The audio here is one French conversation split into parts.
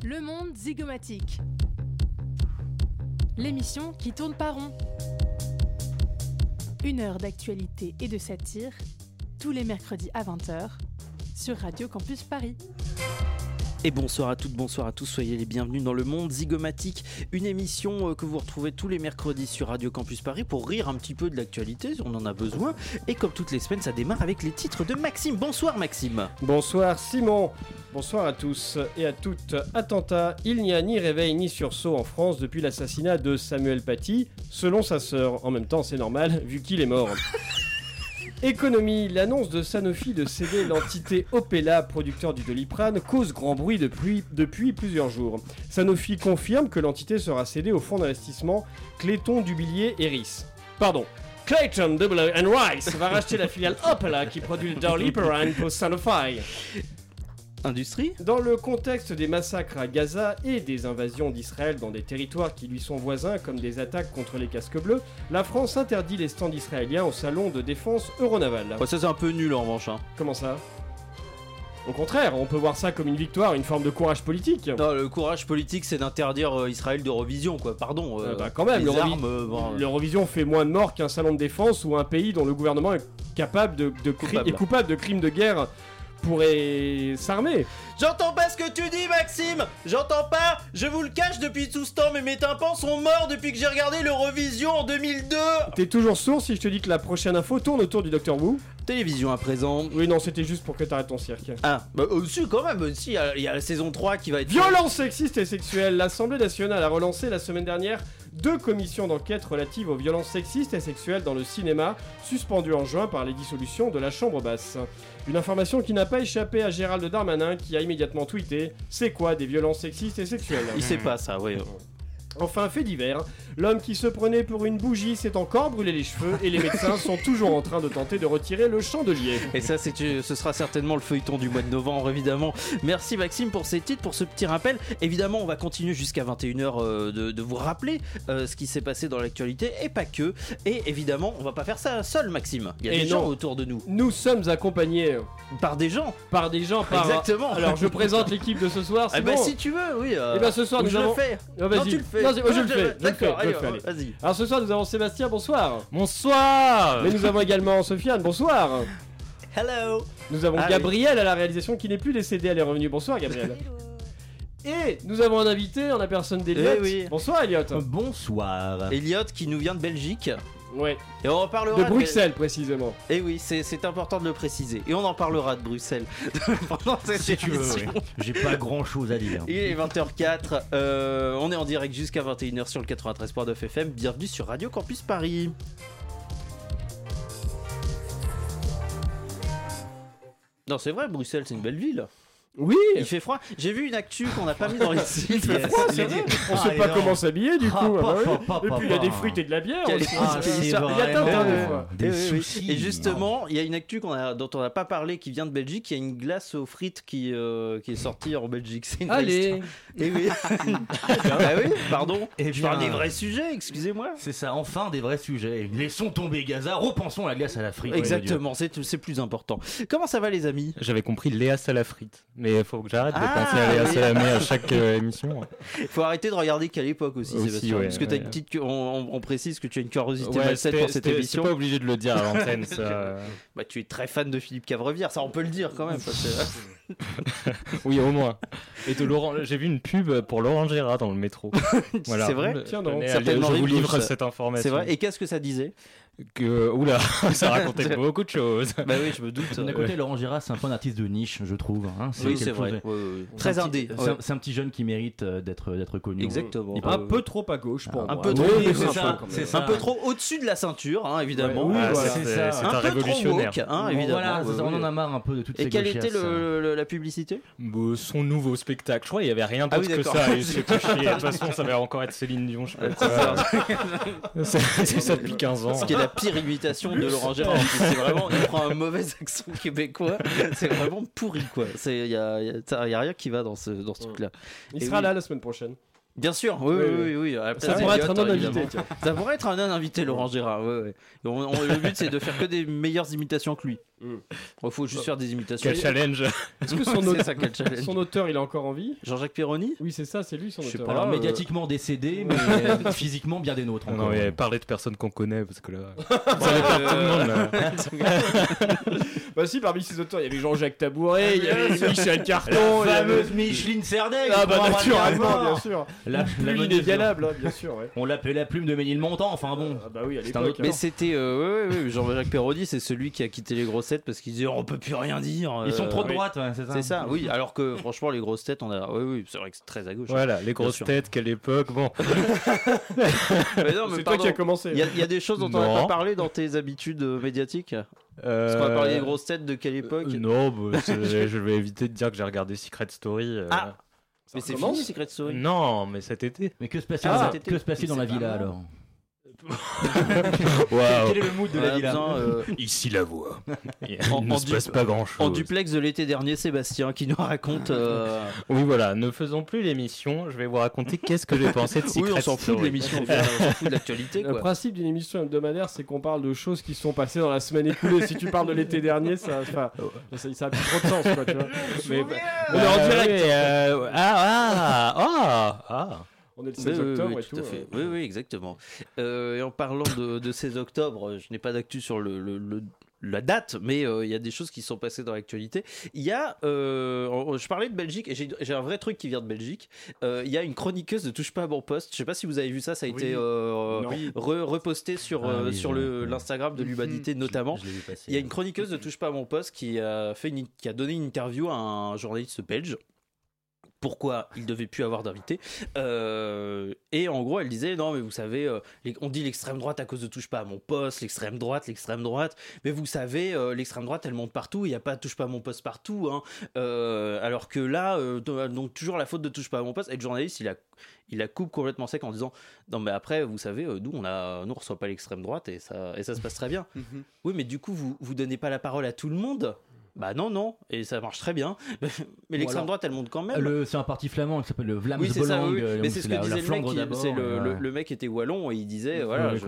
Le monde zygomatique. L'émission qui tourne pas rond. 1 heure d'actualité et de satire, tous les mercredis à 20h, sur Radio Campus Paris. Et bonsoir à toutes, bonsoir à tous, soyez les bienvenus dans Le Monde Zygomatique, une émission que vous retrouvez tous les mercredis sur Radio Campus Paris pour rire un petit peu de l'actualité, on en a besoin. Et comme toutes les semaines, ça démarre avec les titres de Maxime. Bonsoir Maxime. Bonsoir Simon. Bonsoir à tous et à toutes. Attentat, il n'y a ni réveil ni sursaut en France depuis l'assassinat de Samuel Paty, selon sa sœur. En même temps, c'est normal, vu qu'il est mort. Économie, l'annonce de Sanofi de céder l'entité Opella, producteur du Doliprane, cause grand bruit depuis plusieurs jours. Sanofi confirme que l'entité sera cédée au fonds d'investissement Clayton Dubilier Eris. Pardon. Clayton Dubilier Rice va racheter la filiale Opella qui produit le Doliprane pour Sanofi. Industrie. Dans le contexte des massacres à Gaza et des invasions d'Israël dans des territoires qui lui sont voisins comme des attaques contre les casques bleus, la France interdit les stands israéliens au salon de défense Euronaval. Ouais, ça c'est un peu nul en revanche. Comment ça ? Au contraire, on peut voir ça comme une victoire, une forme de courage politique. Non, le courage politique c'est d'interdire Israël d'Eurovision quoi, pardon. Quand même, l'Eurovision fait moins de morts qu'un salon de défense ou un pays dont le gouvernement est coupable de crimes de guerre pourrait s'armer. J'entends pas ce que tu dis Maxime. J'entends pas. Je vous le cache depuis tout ce temps, mais mes tympans sont morts depuis que j'ai regardé l'Eurovision en 2002. T'es toujours sourd si je te dis que la prochaine info tourne autour du Dr Wu. Télévision à présent. Oui non, c'était juste pour que t'arrêtes ton cirque. Ah, bah aussi quand même, aussi il y a la saison 3 qui va être... Violence sexiste et sexuelle. L'Assemblée nationale a relancé la semaine dernière 2 commissions d'enquête relatives aux violences sexistes et sexuelles dans le cinéma, suspendues en juin par les dissolutions de la Chambre basse. Une information qui n'a pas échappé à Gérald Darmanin qui a immédiatement tweeté « C'est quoi des violences sexistes et sexuelles ?» Il sait pas ça, oui. Enfin, fait divers, l'homme qui se prenait pour une bougie s'est encore brûlé les cheveux et les médecins sont toujours en train de tenter de retirer le chandelier. Et ça, ce sera certainement le feuilleton du mois de novembre, évidemment. Merci Maxime pour ces titres, pour ce petit rappel. Évidemment, on va continuer jusqu'à 21h de vous rappeler ce qui s'est passé dans l'actualité et pas que. Et évidemment, on va pas faire ça seul, Maxime. Il y a des gens autour de nous. Nous sommes accompagnés par des gens. Exactement. Alors, je présente l'équipe de ce soir. Ah bah si tu veux, oui. Et bah ce soir, nous avons... le fais. Oh, vas-y. Non, tu le fais. Non, je le fais. D'accord, allez. Vas-y. Alors ce soir nous avons Sébastien, bonsoir. Bonsoir. Mais nous avons également Sofiane, bonsoir. Hello. Nous avons Gabriel à la réalisation qui n'est plus décédé, elle est revenue. Bonsoir Gabriel. Et nous avons un invité en la personne d'Eliott. Oui. Bonsoir Eliott. Bonsoir. Eliott qui nous vient de Belgique. Ouais. Et on en parlera de Bruxelles précisément. Et oui, c'est important de le préciser. Et on en parlera de Bruxelles pendant cette émission. Oui. J'ai pas grand chose à dire. Il est 20h04. On est en direct jusqu'à 21h sur le 93.9 FM. Bienvenue sur Radio Campus Paris. Non, c'est vrai, Bruxelles, c'est une belle ville. Oui. Il fait froid. J'ai vu une actu qu'on n'a pas mis dans les sites. Il fait froid, c'est vrai. On sait pas comment s'habiller du coup. Et puis il y a des fruits et de la bière. Il y a des soucis. Et justement, il y a une actu dont on n'a pas parlé qui vient de Belgique. Il y a une glace aux frites qui est sortie en Belgique. C'est une Allez. Et oui. Bah oui, pardon. Et je parle des vrais sujets, excusez-moi. C'est ça, enfin des vrais sujets. Laissons tomber Gaza, repensons à la glace à la frite. Exactement, c'est plus important. Comment ça va les amis ? J'avais compris Léa à la frite. Mais il faut que j'arrête de penser à Léa Salamé à chaque émission. Il faut arrêter de regarder qu'à l'époque aussi Sébastien. Parce que t'as une petite... on précise que tu as une curiosité malsaine pour cette émission. C'est pas obligé de le dire à l'antenne, ça. Bah, tu es très fan de Philippe Cavrevière, ça on peut le dire quand même. Ça, oui, au moins. Et de Laurent, j'ai vu une pub pour Laurent Gérard dans le métro. Voilà. C'est vrai. Tiens, non. Je vous livre cette information. C'est vrai. Et qu'est-ce que ça disait ? Oula, ça racontait beaucoup de choses. Bah oui, je me doute. D'un côté, Laurent Gérard, c'est un peu un artiste de niche, je trouve. Oui, c'est vrai. Très indé. C'est un petit jeune qui mérite d'être connu. Exactement. Un peu trop à gauche pour moi. Un peu trop. C'est ça. Un peu trop au-dessus de la ceinture, évidemment. Oui, c'est ça. C'est un révolutionnaire. Évidemment. On en a marre un peu de toutes ces gauchesses. Et quelle était la publicité ? Son nouveau spectacle. Je crois qu'il n'y avait rien d'autre que ça. Et c'est pas chier. De toute façon, ça va encore être Céline Dion. Je sais pas. C'est ça depuis 15 ans. Ce qui est la pire imitation de Laurent Gérard. C'est vraiment, il prend un mauvais accent québécois. C'est vraiment pourri, quoi. Il y a rien qui va dans ce truc-là. Il sera là la semaine prochaine. Bien sûr, oui. Ça pourrait être un non-invité. Ça pourrait être un non-invité, Laurent Gérard. Le but, c'est de faire que des meilleures imitations que lui. Il faut juste faire des imitations. Quel challenge. Est-ce que son auteur, il est encore en vie? Jean-Jacques Perroni? Oui, c'est ça, c'est lui son auteur. Alors médiatiquement décédé, mais physiquement bien des nôtres. Non, mais parler de personnes qu'on connaît, parce que là, ça dépend tout le monde. Là. Bah si, parmi ses auteurs, il y avait Jean-Jacques Tabouret, il y avait Michel Carton, La fameuse Micheline Serdaigle. Ah bah naturellement, bien sûr. La Plus inégalable, bien sûr. Ouais. On l'appelait la plume de Ménilmontant, enfin bon. Ah bah oui, à C'est un l'époque. autre- Mais c'était Jean-Jacques Perroni, c'est celui qui a quitté les grosses têtes parce qu'il disait on peut plus rien dire. Ils sont trop de oui. droite, ouais, c'est ça. C'est ça, oui. Alors que franchement, les grosses têtes, oui, c'est vrai que c'est très à gauche. Voilà, les grosses sûr. têtes, quelle époque, bon. Mais non, mais C'est toi pardon. qui as commencé. Il y a des choses dont on n'a Non. pas parlé dans tes habitudes médiatiques. Parce qu'on a parlé des grosses têtes de quelle époque? Non, bah, je vais éviter de dire que j'ai regardé Secret Story. Ah. Mais c'est fini Secret Story. Non, mais cet été. Mais que se passe-t-il Ah, que se passe-t-il dans la c'est villa pas alors? Waouh. Quel est le mood de la villa? Ici la voix. Il En- ne en se du- passe pas grand-chose. En duplex de l'été dernier, Sébastien qui nous raconte. Oui, voilà, ne faisons plus l'émission. Je vais vous raconter qu'est-ce que j'ai pensé de Secret Oui, on s'en fout de Story. l'émission, on s'en fout de l'actualité. Le Quoi. principe d'une émission hebdomadaire, c'est qu'on parle de choses qui sont passées dans la semaine écoulée. Si tu parles de l'été dernier, ça a plus trop de sens, quoi, tu vois. Mais on est en direct. On est le 16 octobre oui, et tout tout. à fait. Oui, exactement. Et en parlant de 16 octobre, je n'ai pas d'actu sur la date, mais il y a des choses qui sont passées dans l'actualité. Il y a, je parlais de Belgique, et j'ai un vrai truc qui vient de Belgique. Il y a une chroniqueuse de Touche pas à mon poste. Je sais pas si vous avez vu ça, ça a été reposté sur l'Instagram de l'Humanité notamment. Il y a une chroniqueuse de Touche pas à mon poste qui a donné une interview à un journaliste belge. Pourquoi il devait plus avoir d'invité et en gros elle disait non mais vous savez on dit l'extrême droite à cause de touche pas à mon poste, l'extrême droite mais vous savez l'extrême droite elle monte partout, il n'y a pas de touche pas à mon poste partout hein. Alors que là donc toujours la faute de touche pas à mon poste, et le journaliste il la coupe complètement sec en disant non mais après vous savez nous on reçoit pas l'extrême droite et ça se passe très bien. Oui mais du coup vous donnez pas la parole à tout le monde. Bah non, et ça marche très bien. Mais l'extrême droite, elle monte quand même. C'est un parti flamand qui s'appelle le Vlaams oui, c'est Belang. Ça, oui. Mais c'est ce que disait Flandre le mec. d'abord. Le mec était wallon et il disait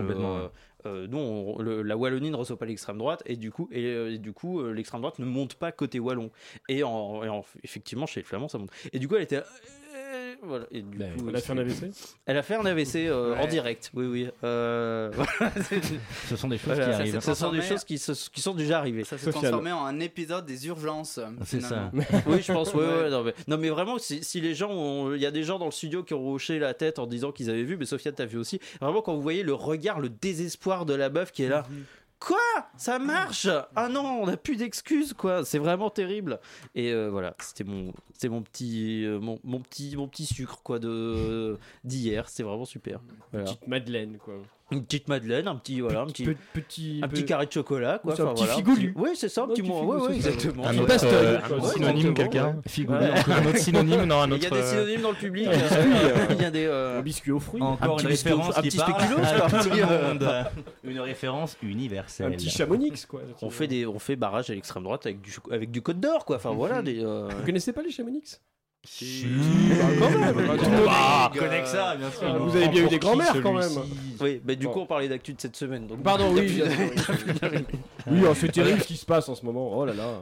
nous, la Wallonie ne reçoit pas l'extrême droite et du coup, l'extrême droite ne monte pas côté wallon. Et effectivement, chez les Flamands, ça monte. Et du coup, elle était voilà. Et du coup, elle a fait un AVC. Elle a fait un AVC en direct. Oui. Ce sont des choses qui arrivent. Ce sont des choses qui sont déjà arrivées. Ça s'est transformé en un épisode des urgences. C'est ça. Oui, je pense. Non, mais vraiment, si les gens, il y a des gens dans le studio qui ont hoché la tête en disant qu'ils avaient vu, mais Sofiane t'as vu aussi. Vraiment, quand vous voyez le regard, le désespoir de la meuf qui est là. Quoi? Ça marche? Ah non, on n'a plus d'excuses quoi. C'est vraiment terrible. Et voilà, c'était mon petit sucre quoi d'hier. C'était vraiment super. Voilà. Petite Madeleine quoi. Une petite madeleine, un petit carré de chocolat quoi. Un petit figolu. Oui, c'est ça, un petit mot. Oui, exactement. Un autre synonyme, quelqu'un. Un autre synonyme, non, un autre. Il y a des synonymes dans le public. Il y a des un biscuit aux fruits. Encore une référence un qui petit parle spéculoos, à tout le monde. Une référence universelle. Un petit Chamonix quoi. On fait barrage à l'extrême droite avec du Côte d'Or quoi. Enfin voilà. Vous connaissez pas les Chamonix? Si. Quand même. Tout le monde connaît que ça, bien sûr. Vous avez bien eu des grands-mères quand même. Oui, mais du coup on parlait d'actu de cette semaine. Donc pardon, oui. Oui, c'est terrible ce qui se passe en ce moment. Oh là là.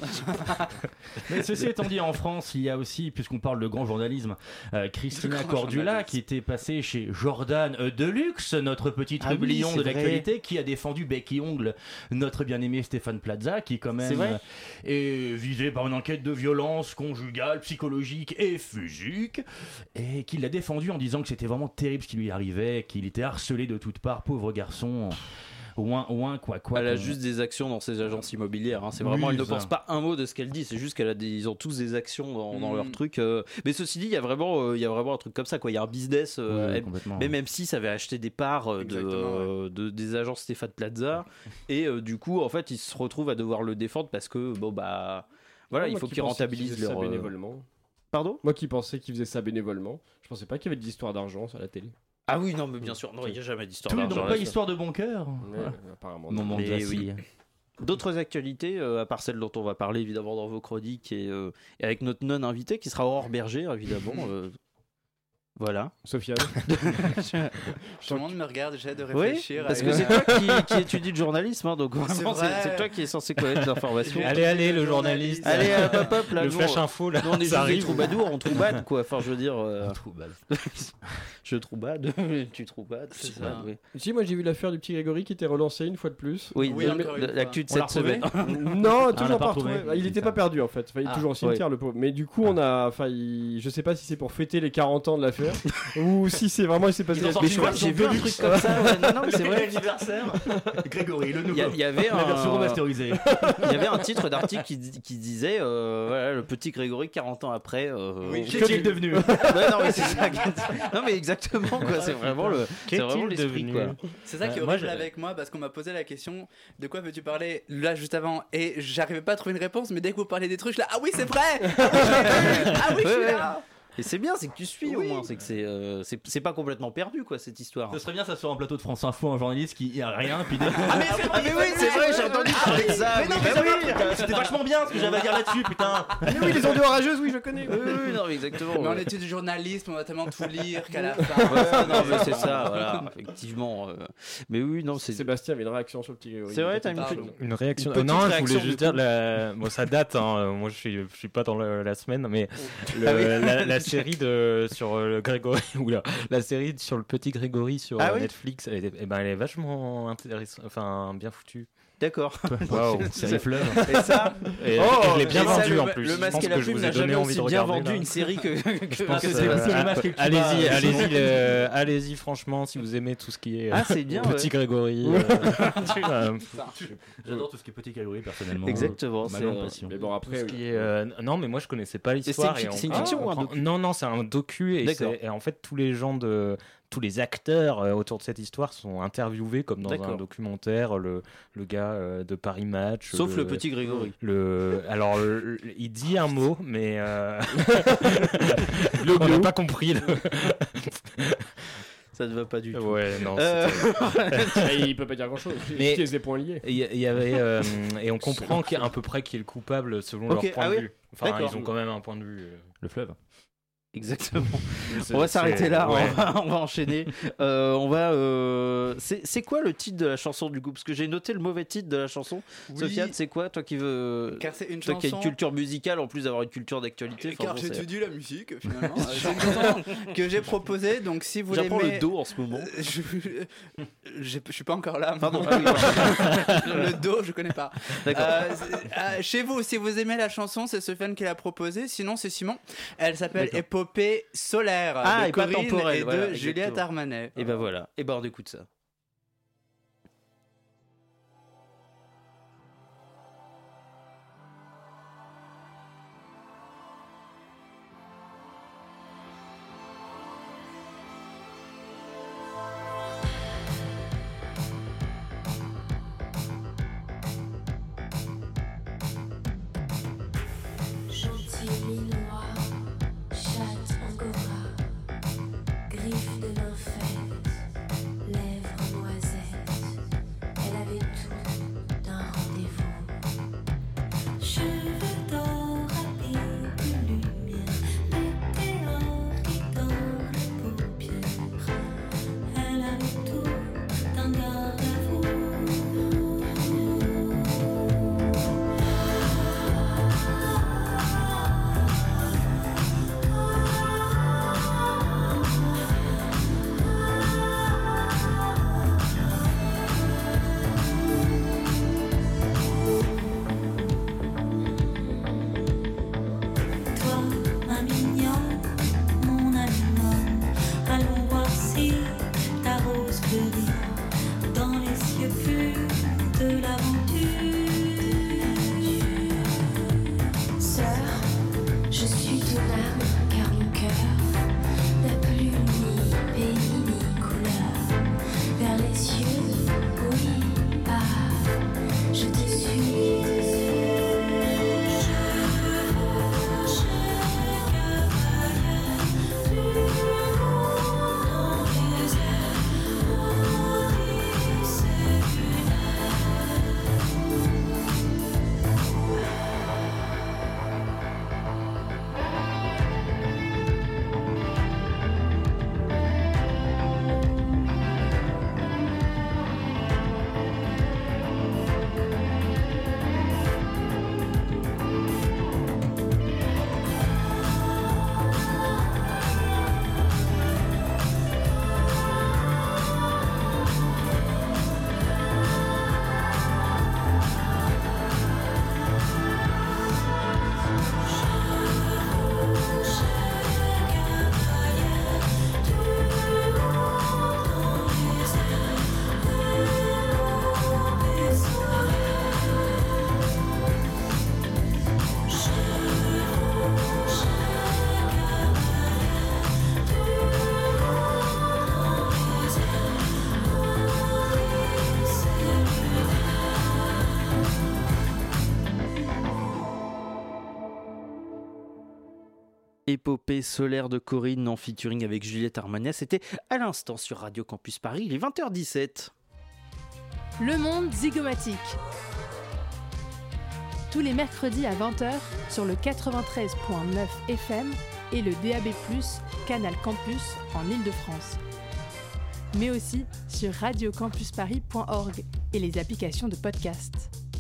Mais ceci étant dit, en France, il y a aussi, puisqu'on parle de grand journalisme, Christina Cordula qui était passée chez Jordan Deluxe, notre petit trublion de l'actualité, qui a défendu bec et ongle notre bien-aimé Stéphane Plaza, qui quand même est visé par une enquête de violence conjugale, psychologique et physique, et qui l'a défendu en disant que c'était vraiment terrible ce qui lui arrivait, qu'il était harcelé de toutes parts, pauvre garçon. Quoi. Elle a juste des actions dans ses agences immobilières. Hein. C'est vraiment, elle ne pense pas un mot de ce qu'elle dit. C'est juste ils ont tous des actions dans leur truc. Mais ceci dit, il y a vraiment un truc comme ça. Quoi. Il y a un business. Mais même si ça avait acheté des parts des agences Stéphane Plaza, et du coup, en fait, ils se retrouvent à devoir le défendre parce que voilà, il faut qu'ils rentabilisent leur bénévolement. Pardon ? Moi qui pensais qu'ils faisaient ça bénévolement, je pensais pas qu'il y avait d'histoire d'argent sur la télé. Ah oui, non, mais bien sûr, non, il n'y a jamais d'histoire d'argent. Donc pas histoire de bon cœur. Apparemment. Non, oui. D'autres actualités, à part celles dont on va parler évidemment dans vos chroniques et avec notre non-invité qui sera Aurore Berger, évidemment. Voilà. Sofiane. Tout le monde me regarde, j'essaie de Oui, réfléchir. parce que c'est toi qui étudie le journalisme, hein, donc vraiment c'est toi qui est censé connaître les informations. Allez, le journaliste. Allez, hop, là, le flash info, là, nous, on est ça juste des arrive. troubadours, on troubade, quoi. Enfin, je veux dire... Troubade. Je troubade, tu troubades, c'est ça, oui. Si, moi j'ai vu l'affaire du petit Grégory qui était relancé une fois de plus. Oui, Oui, encore une fois. l'actu de On l'a cette semaine. Non, l'a toujours pas pas retrouvé. retrouvé. Il était pas perdu en fait. Enfin, il est toujours au cimetière le pauvre. Mais du coup, on a. Enfin, je sais pas si c'est pour fêter les 40 ans de l'affaire ou si c'est vraiment il s'est passé. Ils ont Mais sorti je crois que j'ai vu un truc comme ça. Ouais, non, mais c'est vrai. L'anniversaire. Grégory, le nouveau. Il y avait La version remasterisée. Il y avait un titre d'article qui disait voilà, le petit Grégory 40 ans après. Qu'est-il devenu? Ouais, non mais c'est ça. Non mais exactement quoi. C'est vraiment l'esprit quoi. C'est ça qui est horrible avec moi parce qu'on m'a posé la question de quoi veux-tu parler là juste avant et j'arrivais pas à trouver une réponse, mais dès que vous parlez des trucs, je suis là, ah oui c'est vrai, ah oui je suis là. Et c'est bien, c'est que tu suis au moins, c'est que c'est pas complètement perdu quoi cette histoire. Ce serait bien ça sur un plateau de France Info, un journaliste qui a rien puis mais oui, c'est vrai, j'ai entendu parler de ça. C'était vachement bien ce que j'avais à dire là-dessus, putain. Mais oui, les ondes orageuses, oui, je connais. Oui, non mais exactement. Mais en études du journalisme, on va tellement tout lire qu'à la fin. Ouais, non mais c'est ça, voilà, effectivement. Mais oui, non, c'est Sébastien avait une réaction sur le petit Grégory. C'est vrai, t'as Une réaction. Une petite Non, je réaction, voulais juste du coup. dire, bon, ça date. Hein. Moi, je suis pas dans la semaine, mais la série sur le Grégory, oula, la série sur le petit Grégory sur Netflix, elle est vachement intéressante, enfin bien foutue. D'accord. Waouh, C'est fleuve. Et ça, je l'ai bien et ça, vendu en plus. Le Je Masque pense et la que je Plume vous ai n'a jamais donné envie aussi de bien regarder. vendu une série que pense que que c'est Sébastien. plutôt le Masque et le Tuba. Allez-y, franchement, si vous aimez tout ce qui est Ah, c'est bien. petit Grégory. J'adore tout ce qui est petit Grégory personnellement. Exactement. Ma c'est, grande passion. Mais bon, après, Tout ce qui est, non, mais moi je connaissais pas l'histoire. c'est une fiction ou un docu? Non, c'est un docu et en fait tous les acteurs autour de cette histoire sont interviewés comme dans un documentaire. Le gars de Paris Match. Sauf le petit Grégory. Alors, il dit un mot, mais on n'a pas compris. Ça ne va pas du tout. Ouais, non. il peut pas dire grand chose. Mais- Il y a des points liés. Il y avait et on comprend qu'à peu près qui est le coupable selon leur point de vue. Enfin, D'accord. ils ont quand même un point de vue. Le fleuve. Exactement. On va s'arrêter là, ouais. on va enchaîner. C'est quoi le titre de la chanson du coup? Parce que j'ai noté le mauvais titre de la chanson. Oui. Sofiane, c'est quoi? Toi qui veux. Car c'est une Toi qui as une chanson. culture musicale en plus d'avoir une culture d'actualité. Car enfin, bon, j'étudie la musique finalement. C'est une chanson que j'ai proposée, donc si vous j'apprends l'aimez. le do en ce moment. Je suis pas encore là. Pardon. Le do, je connais pas. D'accord. Chez vous, si vous aimez la chanson, c'est Sofiane qui l'a proposée. Sinon, c'est Simon. Elle s'appelle D'accord. Épopée solaire Ah, de et pas Corinne temporelle, et de voilà, Juliette exactement. Armanet. Et ben voilà. Et ben on écoute ça. Gentil minois, chatte angora, griffes de nymphette, lèvres noisettes, elle avait tout d'un rendez-vous. Cheveux d'or habillés de lumière, météores dans les paupières, elle avait tout d'un garde-à-vous. Épopée solaire de Corinne en featuring avec Juliette Armanet, c'était à l'instant sur Radio Campus Paris, il est 20h17. Le monde zygomatique. Tous les mercredis à 20h sur le 93.9 FM et le DAB+, Canal Campus en Ile-de-France. Mais aussi sur radiocampusparis.org et les applications de podcast.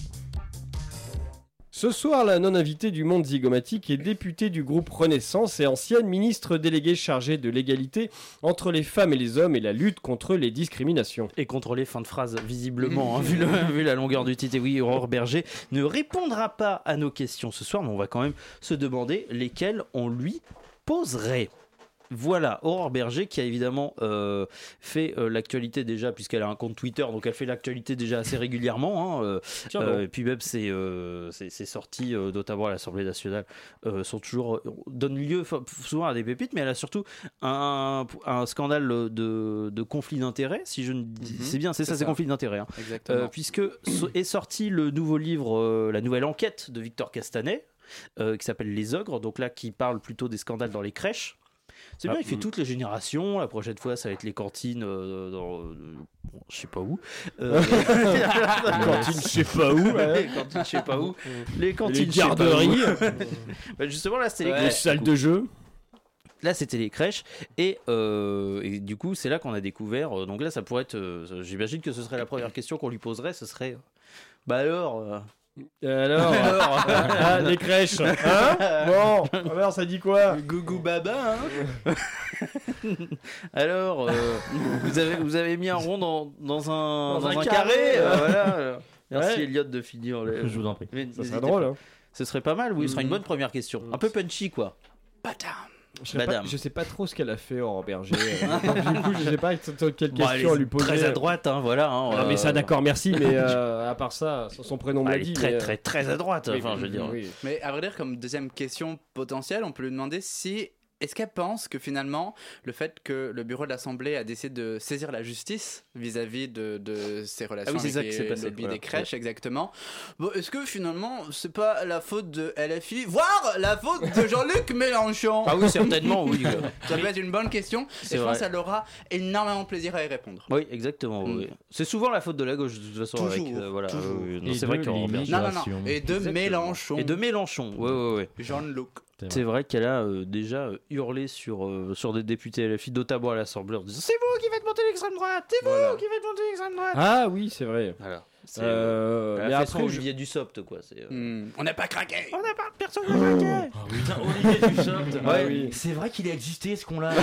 Ce soir, la non-invitée du monde zygomatique est députée du groupe Renaissance et ancienne ministre déléguée chargée de l'égalité entre les femmes et les hommes et la lutte contre les discriminations. Et contre les fins de phrase, visiblement, hein, vu la longueur du titre. Et oui, Aurore Berger ne répondra pas à nos questions ce soir, mais on va quand même se demander lesquelles on lui poserait. Voilà, Aurore Berger qui a évidemment fait l'actualité déjà, puisqu'elle a un compte Twitter, donc elle fait l'actualité déjà assez régulièrement. Hein, et puis même ses sorties, notamment à l'Assemblée nationale, donnent lieu souvent à des pépites, mais elle a surtout un scandale de conflit d'intérêts, si je ne dis... C'est ça, c'est conflit d'intérêts. Hein. Exactement. Puisque est sorti le nouveau livre, la nouvelle enquête de Victor Castanet, qui s'appelle Les Ogres, donc là qui parle plutôt des scandales dans les crèches. C'est bien, il fait toutes les générations. La prochaine fois, ça va être les cantines dans je sais pas où. Cantine, je sais pas où. Les cantines, je sais pas où. Les cantines, Les garderies. Bah, justement, là, c'était Les salles de jeu. Là, c'était les crèches. Et du coup, c'est là qu'on a découvert. Donc là, ça pourrait être. J'imagine que ce serait la première question qu'on lui poserait. Ce serait. Bah alors. Alors, les crèches, hein? Bon, alors ça dit quoi? Gougou Baba, hein? Alors, vous avez mis un rond dans un carré, voilà. Merci Ouais. Elliot de finir. Je vous en prie. Ça serait drôle, hein? Ce serait pas mal, oui, ce serait une bonne première question. Un peu punchy, quoi. Badam. Je sais pas trop ce qu'elle a fait, Aurore Berger. Du coup, je sais pas quelle question lui poser. Très à droite, hein, voilà. Hein, Non, mais ça, d'accord, merci, mais à part ça, son prénom me l'a elle dit. est mais, très à droite, oui, enfin, je veux dire. oui. Mais à vrai dire, comme deuxième question potentielle, on peut lui demander si... Est-ce qu'elle pense que finalement, le fait que le bureau de l'Assemblée a décidé de saisir la justice vis-à-vis de ses relations c'est ça avec qui s'est les passé, lobbies voilà. des crèches, exactement. Bon, est-ce que finalement, c'est pas la faute de LFI, voire la faute de Jean-Luc Mélenchon? Ah oui, certainement, oui. Ça peut être une bonne question, C'est et je vrai. pense qu'elle aura énormément de plaisir à y répondre. Oui, exactement. Oui. C'est souvent la faute de la gauche, de toute façon. Toujours, avec, voilà, toujours. non, Et c'est vrai de qu'Aurore Berger- Non, Génération. et de Exactement. Mélenchon. Et de Mélenchon, ouais. Jean-Luc. C'est vrai qu'elle a déjà hurlé sur des députés LFI, notamment à l'Assemblée, en disant c'est vous qui faites monter l'extrême droite, c'est vous qui faites monter l'extrême droite. Ah oui, c'est vrai. Voilà. Mais Elle a fait son après, Olivier Dussopt, quoi. C'est, On n'a pas craqué. on n'a pas personne qui a craqué. Putain, Olivier Dussopt. Ah Ouais, oui. c'est vrai qu'il a existé ce con-là.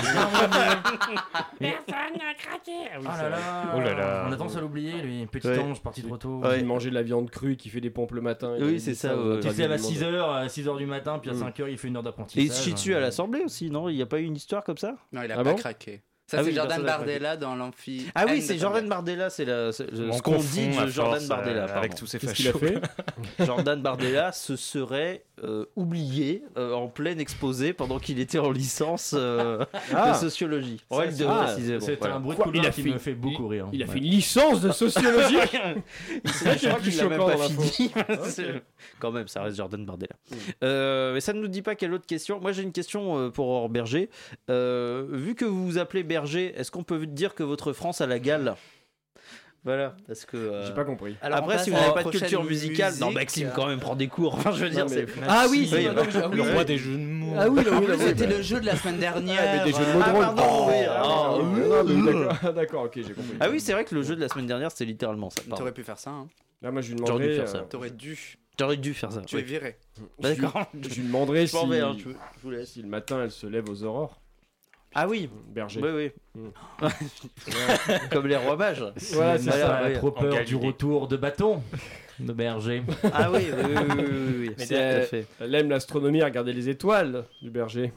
Personne n'a craqué. Oh là là. Oh là là. On a tendance à l'oublier, lui. Petit Ouais. ange parti trop tôt. Ouais. il mangeait de la viande crue, qui fait des pompes le matin. il Oui, avait c'est dit ça, au ouais. Tu sais, radio à du monde. 6h du matin, puis à 5h, il fait une heure Et d'apprentissage. il se chie dessus à l'Assemblée aussi, non? Il n'y a pas eu une histoire comme ça? Non, il a Ah pas bon craqué. Ça, Ah c'est oui, Jordan personne n'a Bardella dans l'amphi. Ah oui, Haine c'est de Jordan Fabien. Bardella, c'est ce On qu'on dit confond à de Jordan force, Bardella. avec pardon. tous ces Qu'est-ce qu'il a fachos. fait? Jordan Bardella se serait oublié en plein exposé pendant qu'il était en licence de sociologie. On va le préciser. C'est un bruit de Quoi, il couloir a qui fait- me fait beaucoup rire. Il a fait une licence de sociologie. C'est vrai qu'il y a plus qu'il l'a même choquant pas dans l'info. fini. Quand même, ça reste Jordan Bardella. Mais ça ne nous dit pas quelle autre question. Moi, j'ai une question pour Aurore Berger. Vu que vous vous appelez Berger, est-ce qu'on peut dire que votre France a la gale? Voilà, parce que. J'ai pas compris. Alors, on Après, passe si vous à n'avez la pas de culture prochaine musicale, non, musique. Maxime quand même prend des cours. Enfin, je veux dire, Non, c'est. mais- Ah oui, oui, Le roi des jeux de mots. Ah oui, C'était le jeu de la semaine dernière. mais des jeux de mots Ah, drôles. pardon, oui. Ah, oui. non, mais d'accord, d'accord, ok, j'ai compris. Ah oui, c'est vrai que le jeu de la semaine dernière, c'était littéralement ça. pardon. T'aurais pu faire ça, hein. Là, moi, je lui J'aurais dû demanderais. faire ça. T'aurais dû. J'aurais dû faire ça. Tu es viré. D'accord. Je lui demanderais Je m'en vais, hein, si, je vous laisse. si le matin elle se lève aux aurores. Ah oui, Berger. oui. Comme les rois mages. Voilà, Elle c'est n'a ça. pas oui. trop En peur Galilée. du retour de bâton de Berger. Ah oui, oui. Mais C'est tout à fait. Elle aime l'astronomie, regarder les étoiles du berger.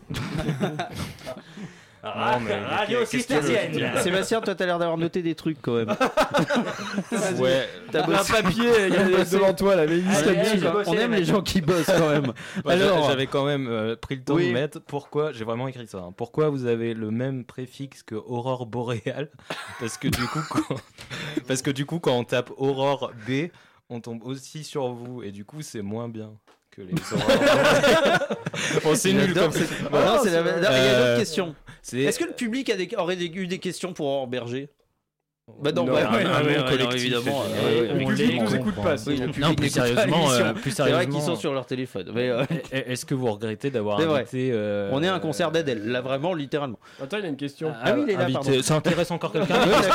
Non, mais Radio qu'est-ce que tu veux cistercienne. Sébastien, toi, t'as l'air d'avoir noté des trucs quand même. Ouais. T'as Un bossé. papier devant toi, la liste Ouais, dessus. ouais, on aime les gens qui bossent quand même. Bah, Alors, j'avais quand même pris le temps Oui. de mettre pourquoi, j'ai vraiment écrit ça, hein. Pourquoi vous avez le même préfixe que aurore boréale? Parce que du coup, quand on tape aurore B, on tombe aussi sur vous et du coup c'est moins bien que les aurores. Bon, c'est nul comme c'est. Il y a une autre question. Est-ce que le public aurait eu des questions pour Aurore Berger? Bah non, évidemment. Le public nous écoute pas. Non, plus sérieusement, c'est vrai qu'ils sont sur leur téléphone. Mais est-ce que vous regrettez d'avoir invité on est à un concert d'Adèle, là vraiment, littéralement. Attends, il y a une question. Ah oui, il est là, pardon. Ça intéresse encore quelqu'un?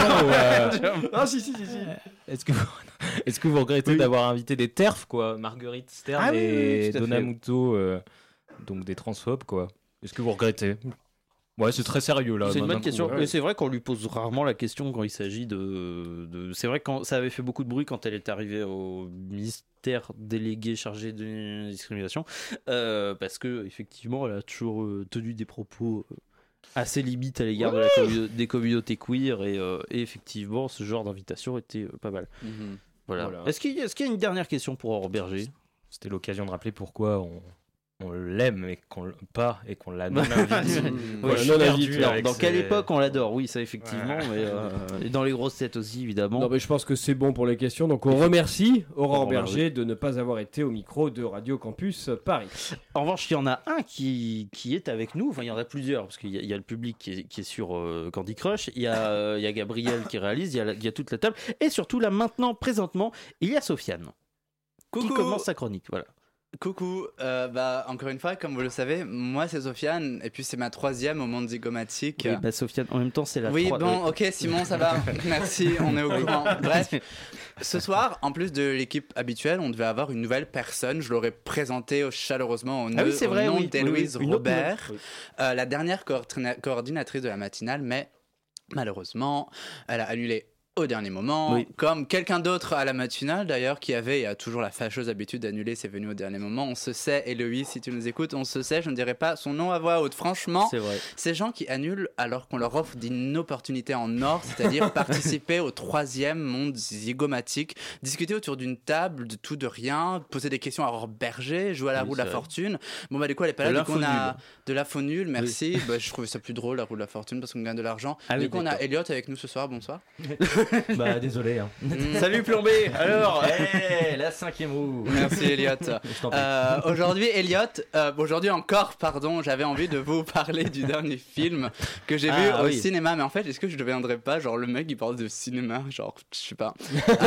Ah si. Est-ce que vous regrettez d'avoir invité des TERF, quoi, Marguerite Stern et Donna Muto, donc des transphobes, quoi? Est-ce que vous regrettez? Ouais, c'est très sérieux là. C'est une bonne question. Ouais. Et c'est vrai qu'on lui pose rarement la question quand il s'agit de... C'est vrai que ça avait fait beaucoup de bruit quand elle est arrivée au ministère délégué chargé de la discrimination, parce que effectivement, elle a toujours tenu des propos assez limites à l'égard des communautés queer, et effectivement, ce genre d'invitation était pas mal. Voilà. Est-ce qu'il y a une dernière question pour Aurore Berger? C'était l'occasion de rappeler pourquoi on l'aime et qu'on l'a non invité. Dans quelle époque on l'adore? Oui, ça effectivement, mais et dans les grosses têtes aussi évidemment. Non mais je pense que c'est bon pour les questions, donc on remercie Aurore Berger de ne pas avoir été au micro de Radio Campus Paris. En revanche, il y en a un qui est avec nous, enfin il y en a plusieurs parce qu'il y a le public qui est sur Candy Crush, il y a Gabriel qui réalise, il y a toute la table, et surtout là maintenant présentement il y a Sofiane qui commence sa chronique. Voilà. Coucou, encore une fois, comme vous le savez, moi c'est Sofiane, et puis c'est ma 3e au monde zygomatique. Oui, Sofiane, en même temps c'est la Oui, ok, Simon, ça va, merci, on est au courant. Bref, ce soir, en plus de l'équipe habituelle, on devait avoir une nouvelle personne, je l'aurais présentée chaleureusement au nom d'Héloïse Robert, la dernière coordinatrice de la matinale, mais malheureusement, elle a annulé au dernier moment, comme quelqu'un d'autre à la matinale d'ailleurs qui a toujours la fâcheuse habitude d'annuler ses venues au dernier moment. On se sait, Héloïse, si tu nous écoutes, on se sait, je ne dirais pas son nom à voix haute. Franchement, c'est vrai. Ces gens qui annulent alors qu'on leur offre une opportunité en or, c'est-à-dire participer au 3e monde zygomatique, discuter autour d'une table de tout de rien, poser des questions à Aurore Berger, jouer à la roue de la fortune. Bon du coup elle est pas là, du coup on a de l'info nulle, merci. Je trouvais ça plus drôle, la roue de la fortune, parce qu'on gagne de l'argent. Du coup on a Elliot avec nous ce soir, bonsoir. Désolé. Salut Plombé. Alors, la 5e roue. Merci Elliot. Aujourd'hui encore, j'avais envie de vous parler du dernier film que j'ai vu au cinéma. Mais en fait, est-ce que je deviendrais pas genre le mec qui parle de cinéma, genre je sais pas.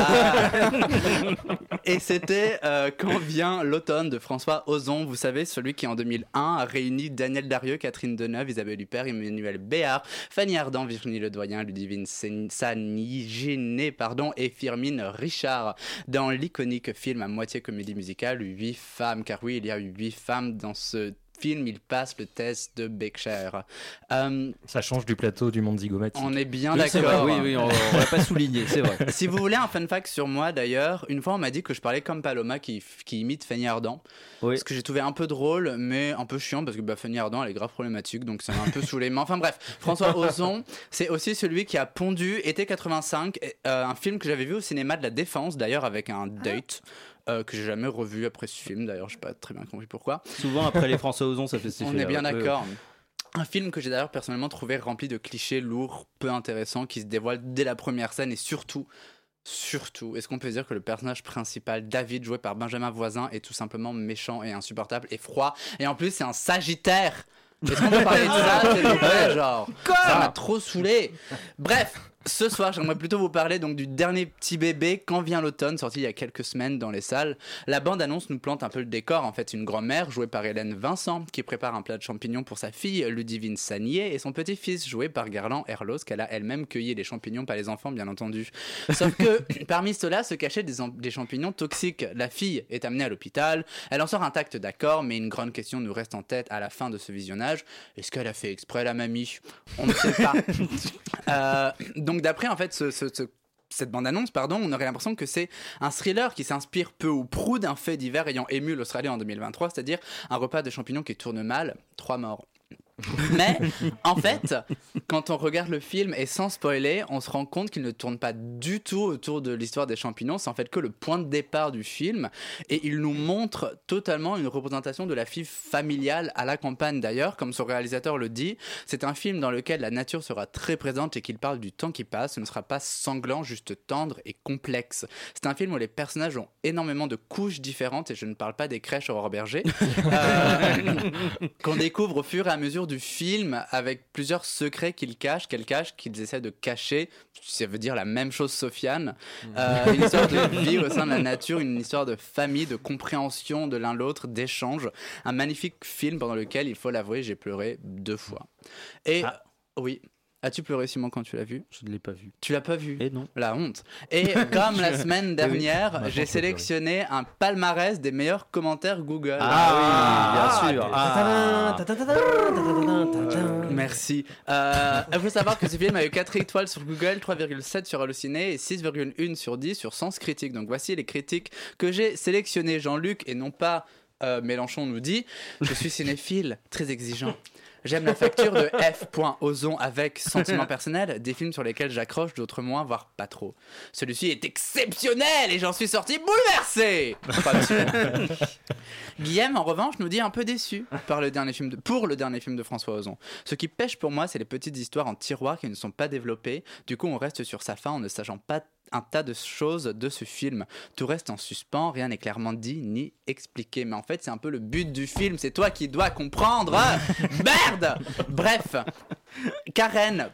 Et c'était Quand vient l'automne de François Ozon. Vous savez, celui qui en 2001 a réuni Daniel Darieux, Catherine Deneuve, Isabelle Huppert, Emmanuel Béard, Fanny Ardant, Virginie Ledoyen, Ludivine Sani et Firmin Richard dans l'iconique film à moitié comédie musicale 8 femmes, car oui, il y a 8 femmes dans ce film, il passe le test de Beccher. Ça change du plateau du monde zygomatique. On est bien d'accord. Oui, on va pas souligner, c'est vrai. Si vous voulez un fun fact sur moi d'ailleurs, une fois on m'a dit que je parlais comme Paloma qui imite Fanny Ardant. Oui. Ce que j'ai trouvé un peu drôle, mais un peu chiant parce que Fanny Ardant elle est grave problématique, donc ça m'a un peu saoulé. Mais enfin bref, François Ozon, c'est aussi celui qui a pondu Été 85, un film que j'avais vu au cinéma de la Défense d'ailleurs avec un date. Que j'ai jamais revu après ce film, d'ailleurs j'ai pas très bien compris pourquoi. Souvent après les François Ozon ça fait On est bien d'accord. Un film que j'ai d'ailleurs personnellement trouvé rempli de clichés lourds, peu intéressants, qui se dévoilent dès la première scène, et surtout, est-ce qu'on peut dire que le personnage principal, David, joué par Benjamin Voisin, est tout simplement méchant et insupportable et froid, et en plus c'est un Sagittaire. Est-ce qu'on peut parler de ça, s'il vous plaît, genre ça m'a trop saoulé. Bref, ce soir, j'aimerais plutôt vous parler donc du dernier petit bébé, Quand vient l'automne, sorti il y a quelques semaines dans les salles. La bande-annonce nous plante un peu le décor. En fait, une grand-mère jouée par Hélène Vincent qui prépare un plat de champignons pour sa fille Ludivine Sagnier et son petit-fils joué par Garland Herlos, qu'elle a elle-même cueilli les champignons, pas les enfants bien entendu. Sauf que parmi ceux-là se cachaient des champignons toxiques. La fille est amenée à l'hôpital, elle en sort intacte, d'accord, mais une grande question nous reste en tête à la fin de ce visionnage. Est-ce qu'elle a fait exprès, la mamie? On ne sait pas. Donc d'après en fait cette bande-annonce, on aurait l'impression que c'est un thriller qui s'inspire peu ou prou d'un fait divers ayant ému l'Australie en 2023, c'est-à-dire un repas de champignons qui tourne mal, 3 morts. Mais en fait, quand on regarde le film et sans spoiler, on se rend compte qu'il ne tourne pas du tout autour de l'histoire des champignons. C'est en fait que le point de départ du film et il nous montre totalement une représentation de la vie familiale à la campagne. D'ailleurs, comme son réalisateur le dit, c'est un film dans lequel la nature sera très présente et qu'il parle du temps qui passe. Ce ne sera pas sanglant, juste tendre et complexe. C'est un film où les personnages ont énormément de couches différentes et je ne parle pas des crèches Aurore Berger qu'on découvre au fur et à mesure du film avec plusieurs secrets qu'elle cache, qu'ils essaient de cacher. Ça veut dire la même chose, Sofiane. Une histoire de vie au sein de la nature, une histoire de famille, de compréhension de l'un l'autre, d'échange. Un magnifique film pendant lequel, il faut l'avouer, j'ai pleuré 2 fois. Et oui. As-tu pleuré, Simon, quand tu l'as vu ? Je ne l'ai pas vu. Tu l'as pas vu ? Et non. La honte. Et comme la semaine dernière, j'ai sélectionné un palmarès des meilleurs commentaires Google. Ah oui, bien sûr. Merci. Il faut savoir que ce film a eu 4 étoiles sur Google, 3,7 sur Allociné et 6,1 sur 10 sur Sens Critique. Donc voici les critiques que j'ai sélectionnées. Jean-Luc et non pas Mélenchon nous dit « Je suis cinéphile, très exigeant. J'aime la facture de F. Ozon avec sentiment personnel, des films sur lesquels j'accroche, d'autres moins, voire pas trop. Celui-ci est exceptionnel et j'en suis sorti bouleversé. Guillaume, en revanche, nous dit un peu déçu pour le dernier film de François Ozon. Ce qui pêche pour moi, c'est les petites histoires en tiroir qui ne sont pas développées. Du coup, on reste sur sa fin en ne sachant pas un tas de choses de ce film. Tout reste en suspens, rien n'est clairement dit ni expliqué. Mais en fait, c'est un peu le but du film. C'est toi qui dois comprendre. Merde. Bref, Karen.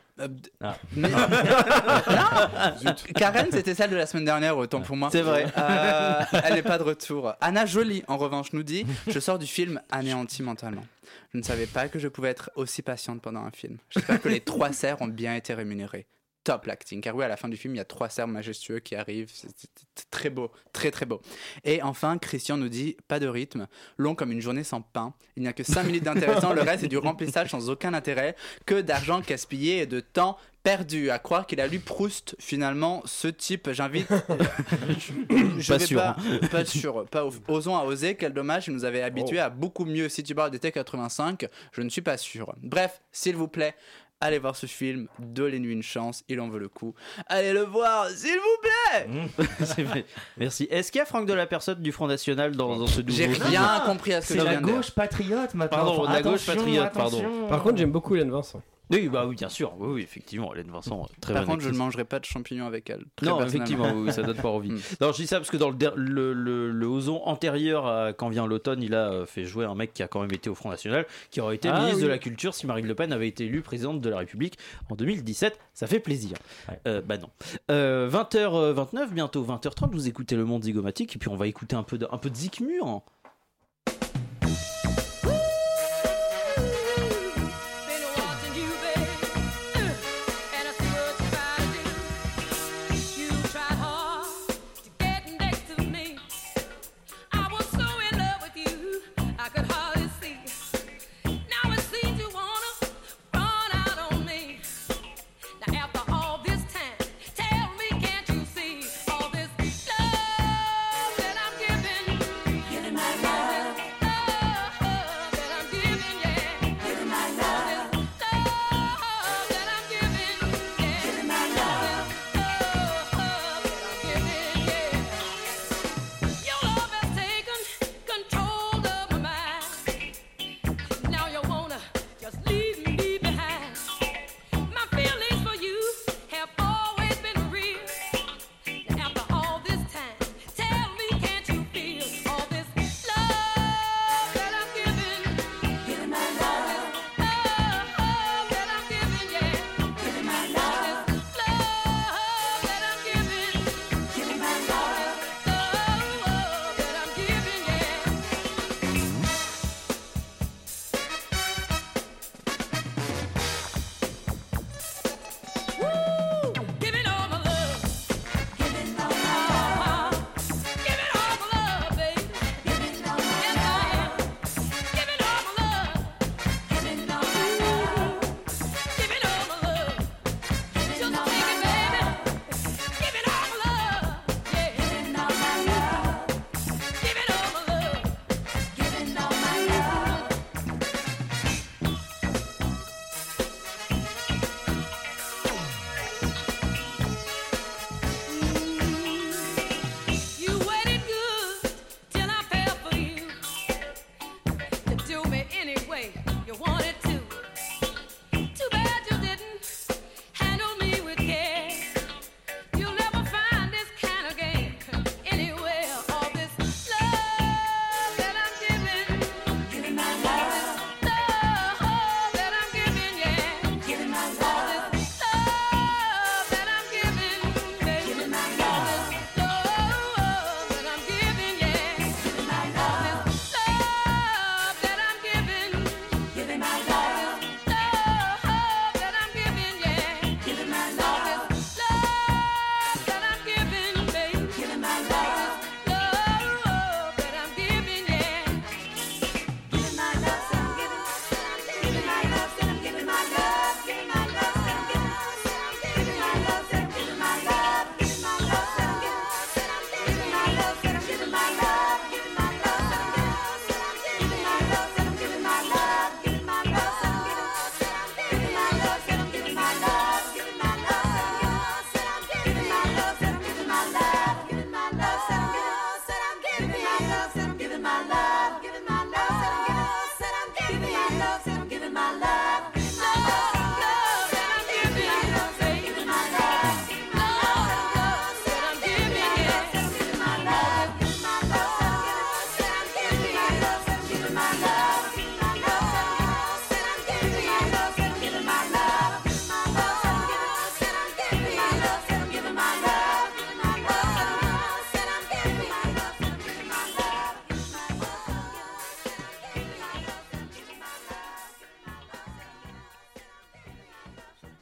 Karen, c'était celle de la semaine dernière, autant pour moi. C'est vrai. Elle n'est pas de retour. Anna Jolie, en revanche, nous dit « Je sors du film anéanti mentalement. Je ne savais pas que je pouvais être aussi patiente pendant un film. J'espère que les 3 cerfs ont bien été rémunérés. » Top l'acting, car oui, à la fin du film, il y a 3 cerfs majestueux qui arrivent, c'est très beau, très très beau. Et enfin, Christian nous dit, pas de rythme, long comme une journée sans pain, il n'y a que 5 minutes d'intéressant, le reste est du remplissage sans aucun intérêt, que d'argent gaspillé et de temps perdu. À croire qu'il a lu Proust, finalement, ce type, j'invite... Pas sûr. Osons à oser, quel dommage, il nous avait habitués à beaucoup mieux. Si tu parles d'été 85, je ne suis pas sûr. Bref, s'il vous plaît, allez voir ce film, donnez-lui une chance, il en veut le coup. Allez le voir, s'il vous plaît. C'est vrai. Merci. Est-ce qu'il y a Franck de la Personne du Front National dans ce nouveau J'ai film ? rien compris à ce que C'est je la viens de dire. gauche patriote maintenant. Pardon, la gauche patriote, pardon. Par contre, j'aime beaucoup Hélène Vincent. Oui, bah oui, bien sûr. Oui, effectivement, Hélène Vincent, très bonne Par contre, je ne actrice. mangerai pas de champignons avec elle. Très Non, personnellement. effectivement, oui, ça donne pas envie. Non, je dis ça parce que dans le Ozon antérieur à Quand vient l'automne, il a fait jouer un mec qui a quand même été au Front National, qui aurait été ministre de la Culture si Marine Le Pen avait été élue présidente de la République en 2017. Ça fait plaisir. Ouais. Bah non. 20h29, bientôt 20h30, vous écoutez Le Monde Zygomatique et puis on va écouter un peu de Zikmur. Hein. Giving my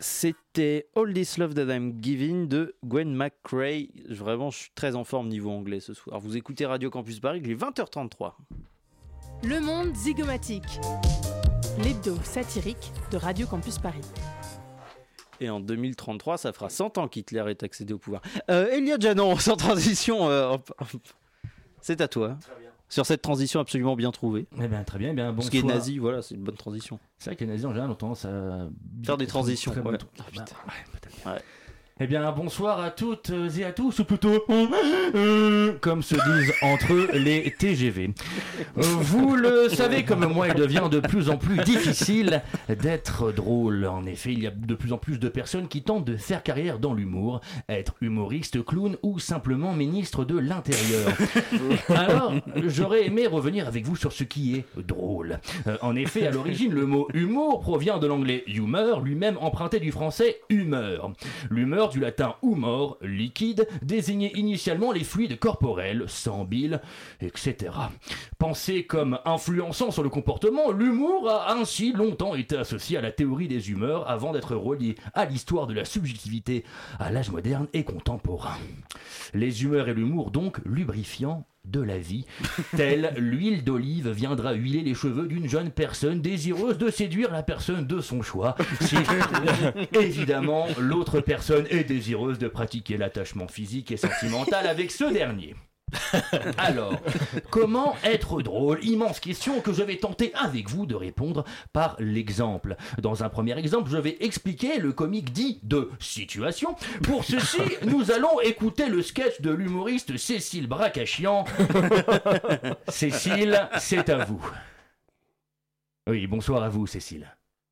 C'était All This Love That I'm Giving de Gwen McCrae. Vraiment, je suis très en forme niveau anglais ce soir. Vous écoutez Radio Campus Paris, il est 20h33. Le monde zygomatique, l'hebdo satirique de Radio Campus Paris. Et en 2033, ça fera 100 ans qu'Hitler est accédé au pouvoir. Elia Janon, sans transition, c'est à toi. Très bien. Sur cette transition absolument bien trouvée. Eh bien, très bien. Eh bien, bonsoir. Ce qui est nazi, voilà, c'est une bonne transition. C'est vrai que les nazis en général ont tendance à faire des transitions. Très ouais. bon Ah, putain. peut-être. Ouais. Eh bien, bonsoir à toutes et à tous, ou plutôt, comme se disent entre eux les TGV. Vous le savez comme moi, il devient de plus en plus difficile d'être drôle. En effet, il y a de plus en plus de personnes qui tentent de faire carrière dans l'humour, être humoriste, clown ou simplement ministre de l'Intérieur. Alors, j'aurais aimé revenir avec vous sur ce qui est drôle. En effet, à l'origine, le mot humour provient de l'anglais humor, lui-même emprunté du français humeur. L'humeur du latin humor, liquide, désignait initialement les fluides corporels, sang, bile, etc. Pensé comme influençant sur le comportement, l'humour a ainsi longtemps été associé à la théorie des humeurs avant d'être relié à l'histoire de la subjectivité à l'âge moderne et contemporain. Les humeurs et l'humour donc lubrifiant de la vie, telle l'huile d'olive viendra huiler les cheveux d'une jeune personne désireuse de séduire la personne de son choix. Si, évidemment, l'autre personne est désireuse de pratiquer l'attachement physique et sentimental avec ce dernier. Alors, comment être drôle? Immense question que je vais tenter avec vous de répondre par l'exemple. Dans un premier exemple, je vais expliquer le comique dit de situation. Pour ceci, nous allons écouter le sketch de l'humoriste Cécile Bracachian. Cécile, c'est à vous. Oui, bonsoir à vous, Cécile.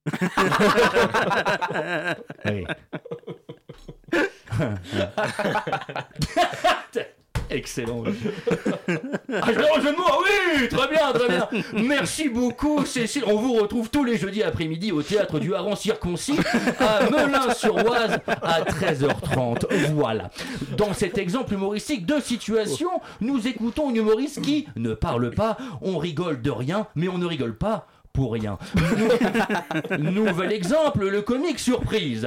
Oui. Excellent. Ah, je jeu de mots, oui, très bien, très bien. Merci beaucoup, Cécile. On vous retrouve tous les jeudis après-midi au théâtre du Hareng Circoncis à Melun-sur-Oise à 13h30. Voilà. Dans cet exemple humoristique de situation, nous écoutons une humoriste qui ne parle pas. On rigole de rien, mais on ne rigole pas pour rien. Nouvel exemple, le comique surprise.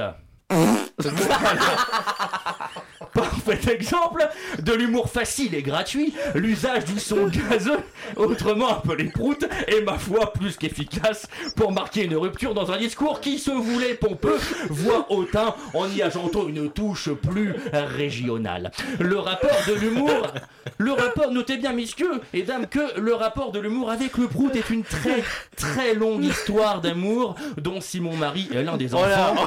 Parfait exemple de l'humour facile et gratuit, l'usage du son gazeux, autrement appelé prout, est ma foi plus qu'efficace pour marquer une rupture dans un discours qui se voulait pompeux, voire hautain, en y ajoutant une touche plus régionale. Le rapport de l'humour, notez bien messieurs et dames que le rapport de l'humour avec le prout est une très très longue histoire d'amour dont Simon Marie est l'un des enfants,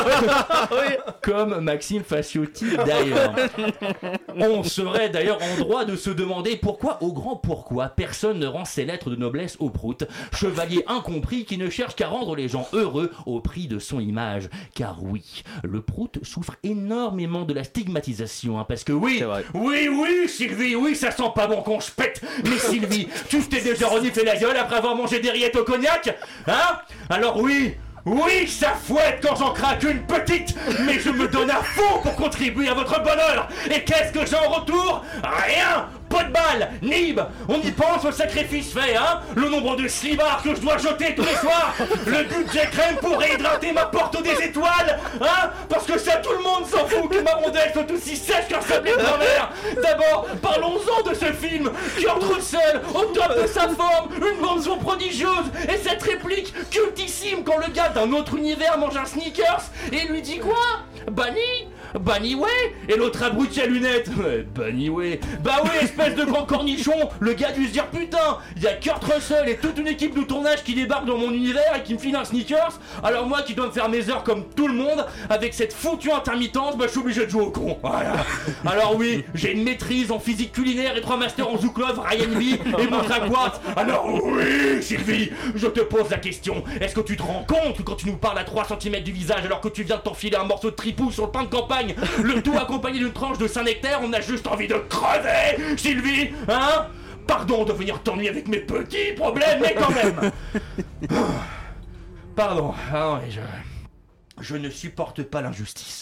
comme Maxime Faciotti d'ailleurs. On serait d'ailleurs en droit de se demander pourquoi, au grand pourquoi, personne ne rend ses lettres de noblesse au prout, chevalier incompris qui ne cherche qu'à rendre les gens heureux au prix de son image. Car oui, le prout souffre énormément de la stigmatisation, parce que oui, Sylvie, oui, ça sent pas bon quand je pète. Mais Sylvie, tu t'es déjà reniflé la gueule après avoir mangé des rillettes au cognac, hein? Alors oui, ça fouette quand j'en craque une petite, mais je me donne à fond pour contribuer à votre bonheur. Et qu'est-ce que j'ai en retour? Rien. Pas de balle, nib. On y pense au sacrifice fait, hein? Le nombre de slibards que je dois jeter tous les soirs, le budget crème pour réhydrater ma porte des étoiles, hein? Parce que ça, tout le monde s'en fout que ma rondelle soit aussi sèche qu'un sablé de ma mère. D'abord, parlons-en de ce film qui entre seul, au top de sa forme, une bande-son prodigieuse et cette réplique cultissime quand le gars d'un autre univers mange un Snickers et lui dit quoi? Bunny Way. Et l'autre abruti à lunettes. Bunny Way. Bah oui, espèce de grand cornichon. Le gars a dû se dire putain, il y a Kurt Russell et toute une équipe de tournage qui débarque dans mon univers et qui me file un Snickers. Alors moi qui dois me faire mes heures comme tout le monde, avec cette foutue intermittence, bah je suis obligé de jouer au con. Voilà. Alors oui, j'ai une maîtrise en physique culinaire et 3 masters en Zouklov, Ryan B et mon Quat. Alors oui, Sylvie, je te pose la question. Est-ce que tu te rends compte que quand tu nous parles à 3 cm du visage alors que tu viens de t'enfiler un morceau de tripou sur le pain de campagne, le tout accompagné d'une tranche de Saint-Nectaire, on a juste envie de crever, Sylvie, hein? Pardon de venir t'ennuyer avec mes petits problèmes, mais quand même. Pardon, Je ne supporte pas l'injustice.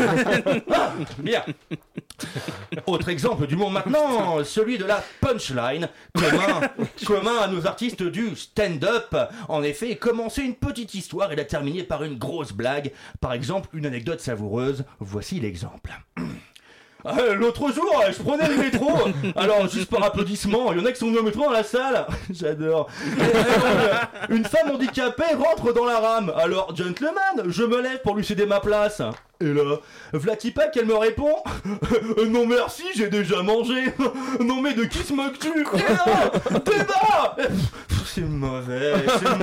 Bien. Autre exemple du monde maintenant, celui de la punchline, commun à nos artistes du stand-up. En effet, commencer une petite histoire et la terminer par une grosse blague. Par exemple, une anecdote savoureuse. Voici l'exemple. L'autre jour, je prenais le métro. Alors, juste par applaudissement, il y en a qui sont venus au métro dans la salle. J'adore. Une femme handicapée rentre dans la rame. Alors, gentleman, je me lève pour lui céder ma place. Et là, Vlatipa, qu'elle me répond non merci, j'ai déjà mangé. Non mais de qui se moques-tu? Et là, débat. C'est mauvais.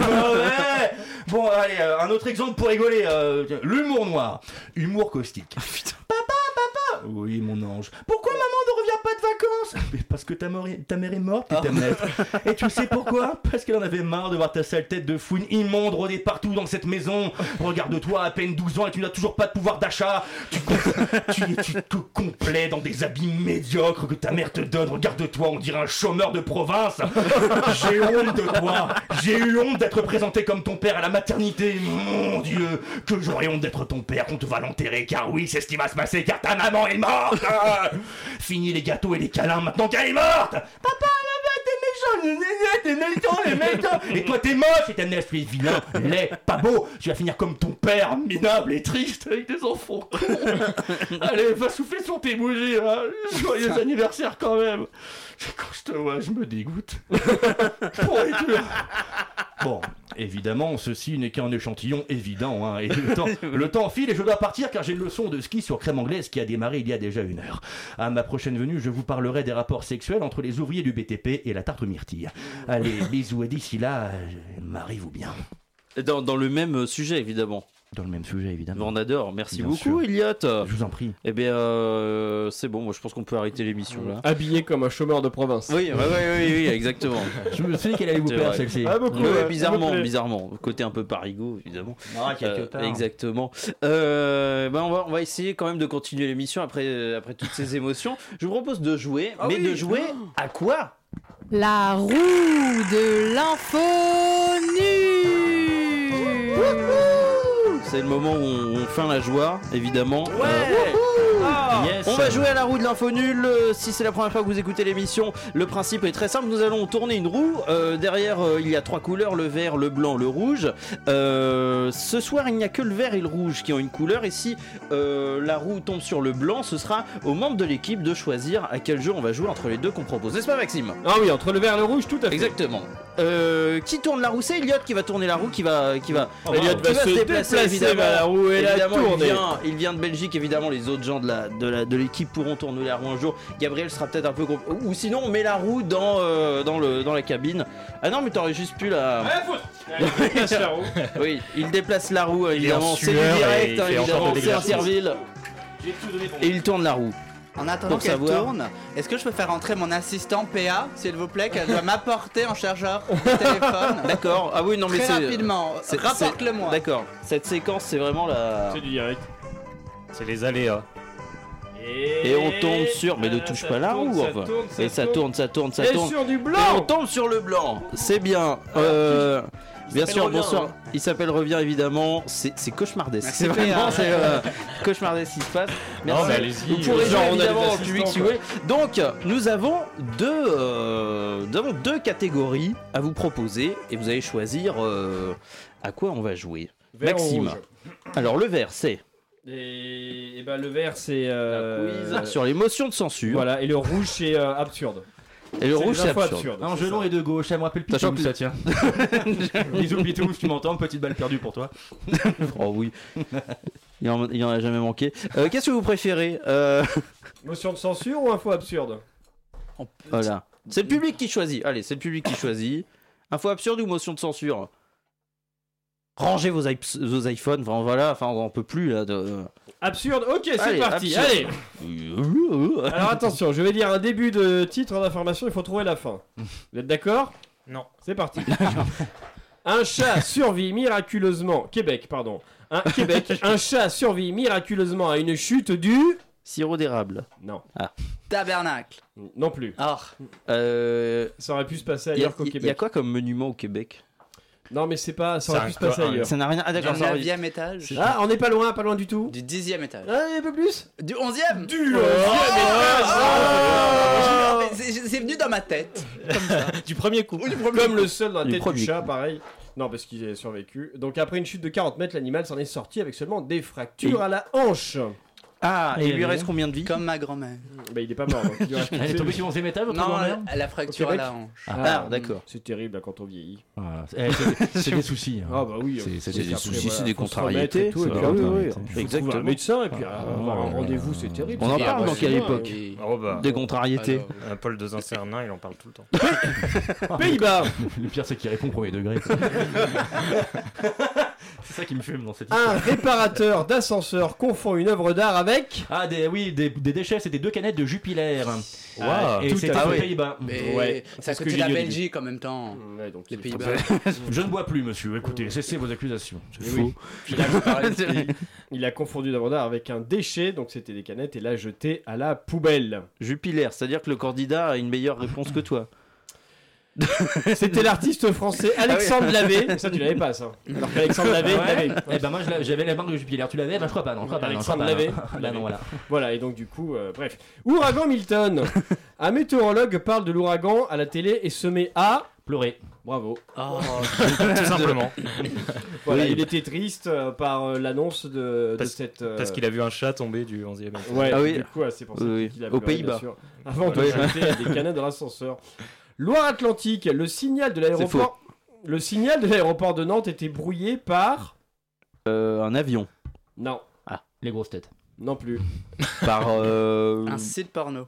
Bon, allez, un autre exemple pour rigoler. L'humour noir. Humour caustique. Papa. Oui, mon ange. Pourquoi maman ne revient pas de vacances? Mais parce que ta mère est morte et t'aimes l'être. Et tu sais pourquoi? Parce qu'elle en avait marre de voir ta sale tête de fouine immonde rôder partout dans cette maison. Regarde-toi, à peine 12 ans et tu n'as toujours pas de pouvoir d'achat. Tu te complais dans des habits médiocres que ta mère te donne. Regarde-toi, on dirait un chômeur de province. J'ai honte de toi. J'ai eu honte d'être présenté comme ton père à la maternité. Mon Dieu, que j'aurais honte d'être ton père, qu'on te va l'enterrer. Car oui, c'est ce qui va se passer, car ta maman est morte. Fini les gâteaux et les câlins maintenant qu'elle est morte. Papa, t'es méchant. Et toi t'es moche et t'es naze, tu es vilain, laid, pas beau. Tu vas finir comme ton père, minable et triste avec des enfants. Allez, va souffler sur tes bougies, hein. Joyeux anniversaire quand même. Quand je te vois, je me dégoûte. Pourriture. Bon, évidemment, ceci n'est qu'un échantillon évident, hein, et le temps file et je dois partir car j'ai une leçon de ski sur crème anglaise qui a démarré il y a déjà 1 heure. À ma prochaine venue, je vous parlerai des rapports sexuels entre les ouvriers du BTP et la tarte aux myrtilles. Allez, bisous et d'ici là, mariez-vous bien. Dans le même sujet, évidemment. Dans le même sujet, évidemment. On adore. Merci Bien beaucoup, sûr. Elliot. Je vous en prie. Eh bien, c'est bon. Moi, je pense qu'on peut arrêter l'émission là. Habillé comme un chômeur de province. Oui, exactement. Je me suis dit qu'elle allait vous C'est plaire vrai. celle-ci. Ah, beaucoup, Ouais, ouais, bizarrement. Côté un peu parigot, évidemment. Ah, quelque part. Exactement. On va essayer quand même de continuer l'émission après toutes ces émotions. Je vous propose de jouer, de jouer à quoi? La roue de l'info nue. C'est le moment où on feint la joie, évidemment. Yes. On va jouer à la roue de l'info nulle. Si c'est la première fois que vous écoutez l'émission, le principe est très simple. Nous allons tourner une roue. Derrière, il y a 3 couleurs, le vert, le blanc, le rouge. Ce soir, il n'y a que le vert et le rouge qui ont une couleur. Et si la roue tombe sur le blanc, ce sera aux membres de l'équipe de choisir à quel jeu on va jouer entre les deux qu'on propose. N'est-ce pas, Maxime? Ah oui, entre le vert et le rouge, tout à fait. Exactement. Qui tourne la roue? C'est Elliot qui va tourner la roue, qui va Elliot va se déplacer évidemment. vers la roue et la Évidemment, tourner. il vient de Belgique, évidemment. Les autres gens de l'équipe pourront tourner la roue un jour. Gabriel sera peut-être un peu ou sinon on met la roue dans la cabine. Ah non, mais t'aurais juste pu la. Oui, il déplace la roue, évidemment. C'est du direct, évidemment. C'est un servile. Et il tourne la roue. En attendant Pour qu'elle savoir. tourne, est-ce que je peux faire entrer mon assistant PA, s'il vous plaît, qu'elle doit m'apporter en chargeur de téléphone? D'accord. Ah oui, non, mais Très c'est. rapidement, rapporte-le-moi. D'accord. Cette séquence, c'est vraiment la. C'est du direct. C'est les aléas. Et on tombe sur. Mais ne touche pas la roue, enfin. Et ça tourne. Et sur du Et blanc. on tombe sur le blanc. C'est bien. Bien sûr, bonsoir. Il s'appelle Revient, évidemment. C'est cauchemardesque. Merci, C'est vraiment PA. cauchemardesque ce qui se passe. Non, mais allez-y. Vous pourrez Genre, jouer on a des évidemment en assistants, public si vous quoi. voulez. Donc, nous avons deux catégories à vous proposer et vous allez choisir à quoi on va jouer. Vert ou Maxime. rouge. Alors, le vert, c'est Et ben le vert c'est quiz sur les motions de censure. voilà, et le rouge c'est absurde. Et le C'est rouge, des c'est infos absurde. absurdes. Un genou et de gauche, ça me rappelle Sachant Pitous, que- ça tient. Bisous Pitous, tu m'entends, petite balle perdue pour toi. Oh oui. Il y en a jamais manqué. Qu'est-ce que vous préférez Motion de censure ou info absurde? Voilà. C'est le public qui choisit. Allez, c'est le public qui choisit. Info absurde ou motion de censure? Rangez vos iPhones. Enfin, voilà. Enfin, on peut plus là. Absurde. OK, c'est Allez, parti. absurde. Allez. Alors attention, je vais dire un début de titre d'information, il faut trouver la fin. Vous êtes d'accord? Non. C'est parti. Un chat survit miraculeusement. Québec, pardon. Un chat survit miraculeusement à une chute du. Sirop d'érable. Non. Tabernacle. Non plus. Ah, Il Ça aurait pu se passer y, ailleurs qu'au y a Québec. quoi comme monument au Québec? Non, mais c'est pas. Ça C'est aurait pu un se passer quoi, ailleurs. Ça n'a rien. Ah Du d'accord. ça- 9e étage. Ah, on n'est pas loin du tout. Du 10e étage. Ah, un peu plus. Du 11e. Du C'est venu dans ma tête. Du premier coup. Comme le seul dans la Du tête premier du chat, pareil. Non, parce qu'il a survécu. Donc après une chute de 40 mètres, l'animal s'en est sorti avec seulement des fractures à la hanche. Ah, et il lui Et- reste combien de vie? Comme ma grand-mère. Bah, il est pas mort. Donc il lui reste Elle est tombée sur mon étage, votre Non, grand-mère elle a fracture Ok, à mec. la hanche. Ah, d'accord. C'est terrible là, quand on vieillit. Voilà. C'est des soucis. hein. Ah bah oui. C'est C'est des Après, soucis, voilà, c'est des faut se remettre contrariétés. et tout, et ça puis va, après, oui, ouais, oui, faut trouver un exactement. médecin et puis avoir un rendez-vous, c'est terrible. On en Et parle après, dans quelle sinon, époque Oh bah. Des contrariétés. Alors, Paul de Saint-Cernin, il en parle tout le temps. Pays-Bas. Le pire, c'est qu'il répond premier degré. C'est ça qui me fume dans cette Un histoire. réparateur d'ascenseur confond une œuvre d'art avec. Ah, des déchets, c'était 2 canettes de Jupiler. Waouh, Et tout c'était à aux fait. Pays-Bas. Mais Ouais, c'est c'est à ce que côté j'ai de la dit au début. Belgique en même temps. Ouais, donc Les c'est Pays-Bas. Je ne bois plus, monsieur. Écoutez, cessez vos accusations. C'est Oui. faux. Il a confondu une œuvre d'art avec un déchet, donc c'était des canettes, et l'a jeté à la poubelle. Jupiler, c'est-à-dire que le candidat a une meilleure réponse que toi. C'était l'artiste français Alexandre Lavé. Ça, tu l'avais pas, ça. Alors qu'Alexandre Lavé, il l'avait. Eh ben moi j'avais la marque de Jupiler. Tu l'avais? Ben je crois pas. Non, je crois pas. Non, je crois Alexandre pas. Lavé. Là non, voilà. Voilà, et donc du coup, bref. Ouragan Milton. Un météorologue parle de l'ouragan à la télé et se met à. Pleurer. Bravo. Oh, Tout simplement. Voilà, Oui. il était triste par l'annonce de Parce- cette. Parce qu'il a vu un chat tomber du 11e étage. Ouais, Ah oui. du coup, c'est pour ça Oui, qu'il a aux pleuré, Pays-Bas. bien sûr. Avant de Ouais. jeter des canettes dans l'ascenseur. Loire-Atlantique, le signal de l'aéroport. Le signal de l'aéroport de Nantes était brouillé par. Un avion. Non, Les grosses têtes. non plus. Par. un site porno.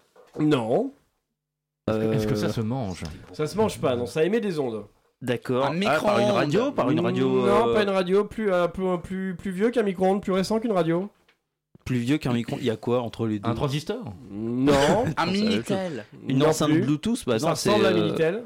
Non, Est-ce que ça se mange? ça se mange pas, non, ça émet des ondes. D'accord. Un Ah, par une micro-ondes. radio? Par une radio. Non, pas une radio, plus vieux qu'un micro-ondes, plus récent qu'une radio. Plus vieux qu'un micro. Il y a quoi entre les deux? Un transistor? Non. Un ça Minitel. Une non enceinte plus. Bluetooth? Bah Ça non, c'est. ressemble à Minitel.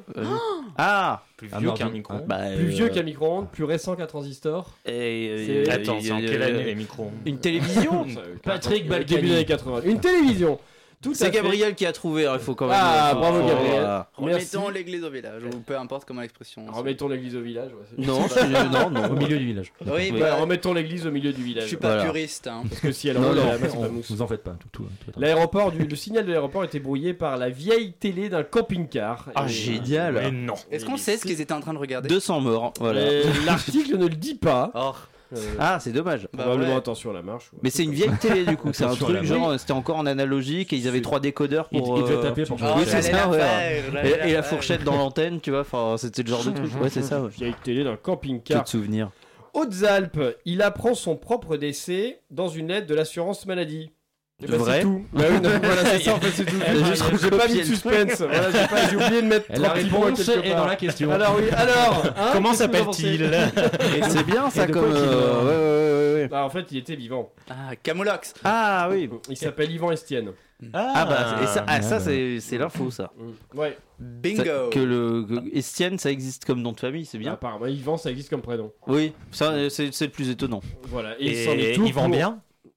Ah! Plus Un vieux ordi. qu'un micro. Bah, Plus vieux qu'un micro-ondes, plus récent qu'un transistor. Et, Attends, c'est en quelle année les micros? Une télévision? Patrick Début Balkany. des années 80. Une télévision. Tout à C'est fait. Gabriel qui a trouvé, hein, il faut quand même. Ah, faut- bravo, faut- Gabriel. voilà. Merci. Remettons l'église au village, ou peu importe comment l'expression. Remettons l'église au village. Ouais, c'est- Non, non, non. Au milieu du village. Oui, Oui. Ouais, bah, remettons l'église au milieu du je village. suis pas Voilà. puriste. Hein. Parce que si elle Non, roule, non, la masse, c'est pas mousse. Vous en faites pas. Tout va. L'aéroport le signal de l'aéroport était brouillé par la vieille télé d'un camping-car. Ah, Et- génial. Mais non. Est-ce qu'on sait ce qu'ils étaient en train de regarder 200 morts, voilà. L'article ne le dit pas. Oh, Ah, c'est dommage. bah Probablement ouais. attention à la marche. Ouais. Mais c'est une vieille télé du coup, c'est un Attention à truc la genre c'était encore en analogique et ils avaient 3 décodeurs pour. Il devait taper pour Oh, Oui, c'est j'allais ça, la ouais. faire, j'allais Et la faire. fourchette dans l'antenne, tu vois, enfin c'était le genre de truc. Ouais, c'est ça, ouais. Vieille télé d'un Que camping-car. de souvenirs. Hautes-Alpes, il apprend son propre décès dans une lettre de l'assurance maladie. Et bah, Vrai c'est tout. Bah oui, non, voilà, c'est ça en fait, c'est tout. Elle a juste J'ai pas mis recopié de le suspense. Voilà, j'ai oublié de mettre La 30 petits points réponse quelque est part. dans la question. Alors oui, alors. hein, Comment qu'est-ce que vous en s'appelle-t-il? pensez Et c'est bien ça de comme. quoi qu'il meurt ouais. Bah, en fait, il était vivant. Ah, Camoulox. Ah oui. Il s'appelle Yvan Estienne. Ah bah et ça, ça bah. c'est l'info ça. Ouais. Bingo. Ça- que que Estienne ça existe comme nom de famille, c'est bien. Apparemment, Yvan, ça existe comme prénom. Oui, ça c'est le plus étonnant. Voilà. Et il s'en est Et tout il vend pour- bien?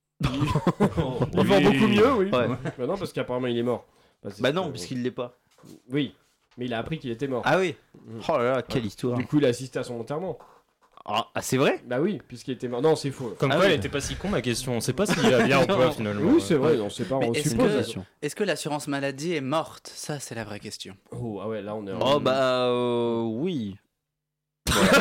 Il vend beaucoup mieux, oui. Ouais. Bah non, parce qu'apparemment, il est mort. C'est Bah ce non, que- puisqu'il l'est pas. Oui. Mais il a appris qu'il était mort. Ah oui. Oh là là, quelle histoire. Du coup, il a assisté à son enterrement. Ah, c'est vrai? Bah oui, puisqu'il était mort. Non, c'est faux. Comme Ah quoi, oui. elle était pas si con ma question. On sait pas s'il va bien ou pas finalement. Oui, c'est vrai, on sait pas, Mais on est-ce suppose. que- Est-ce que l'assurance maladie est morte? Ça, c'est la vraie question. Oh, ah ouais, là, on est en... Oh bah oui. Il n'y a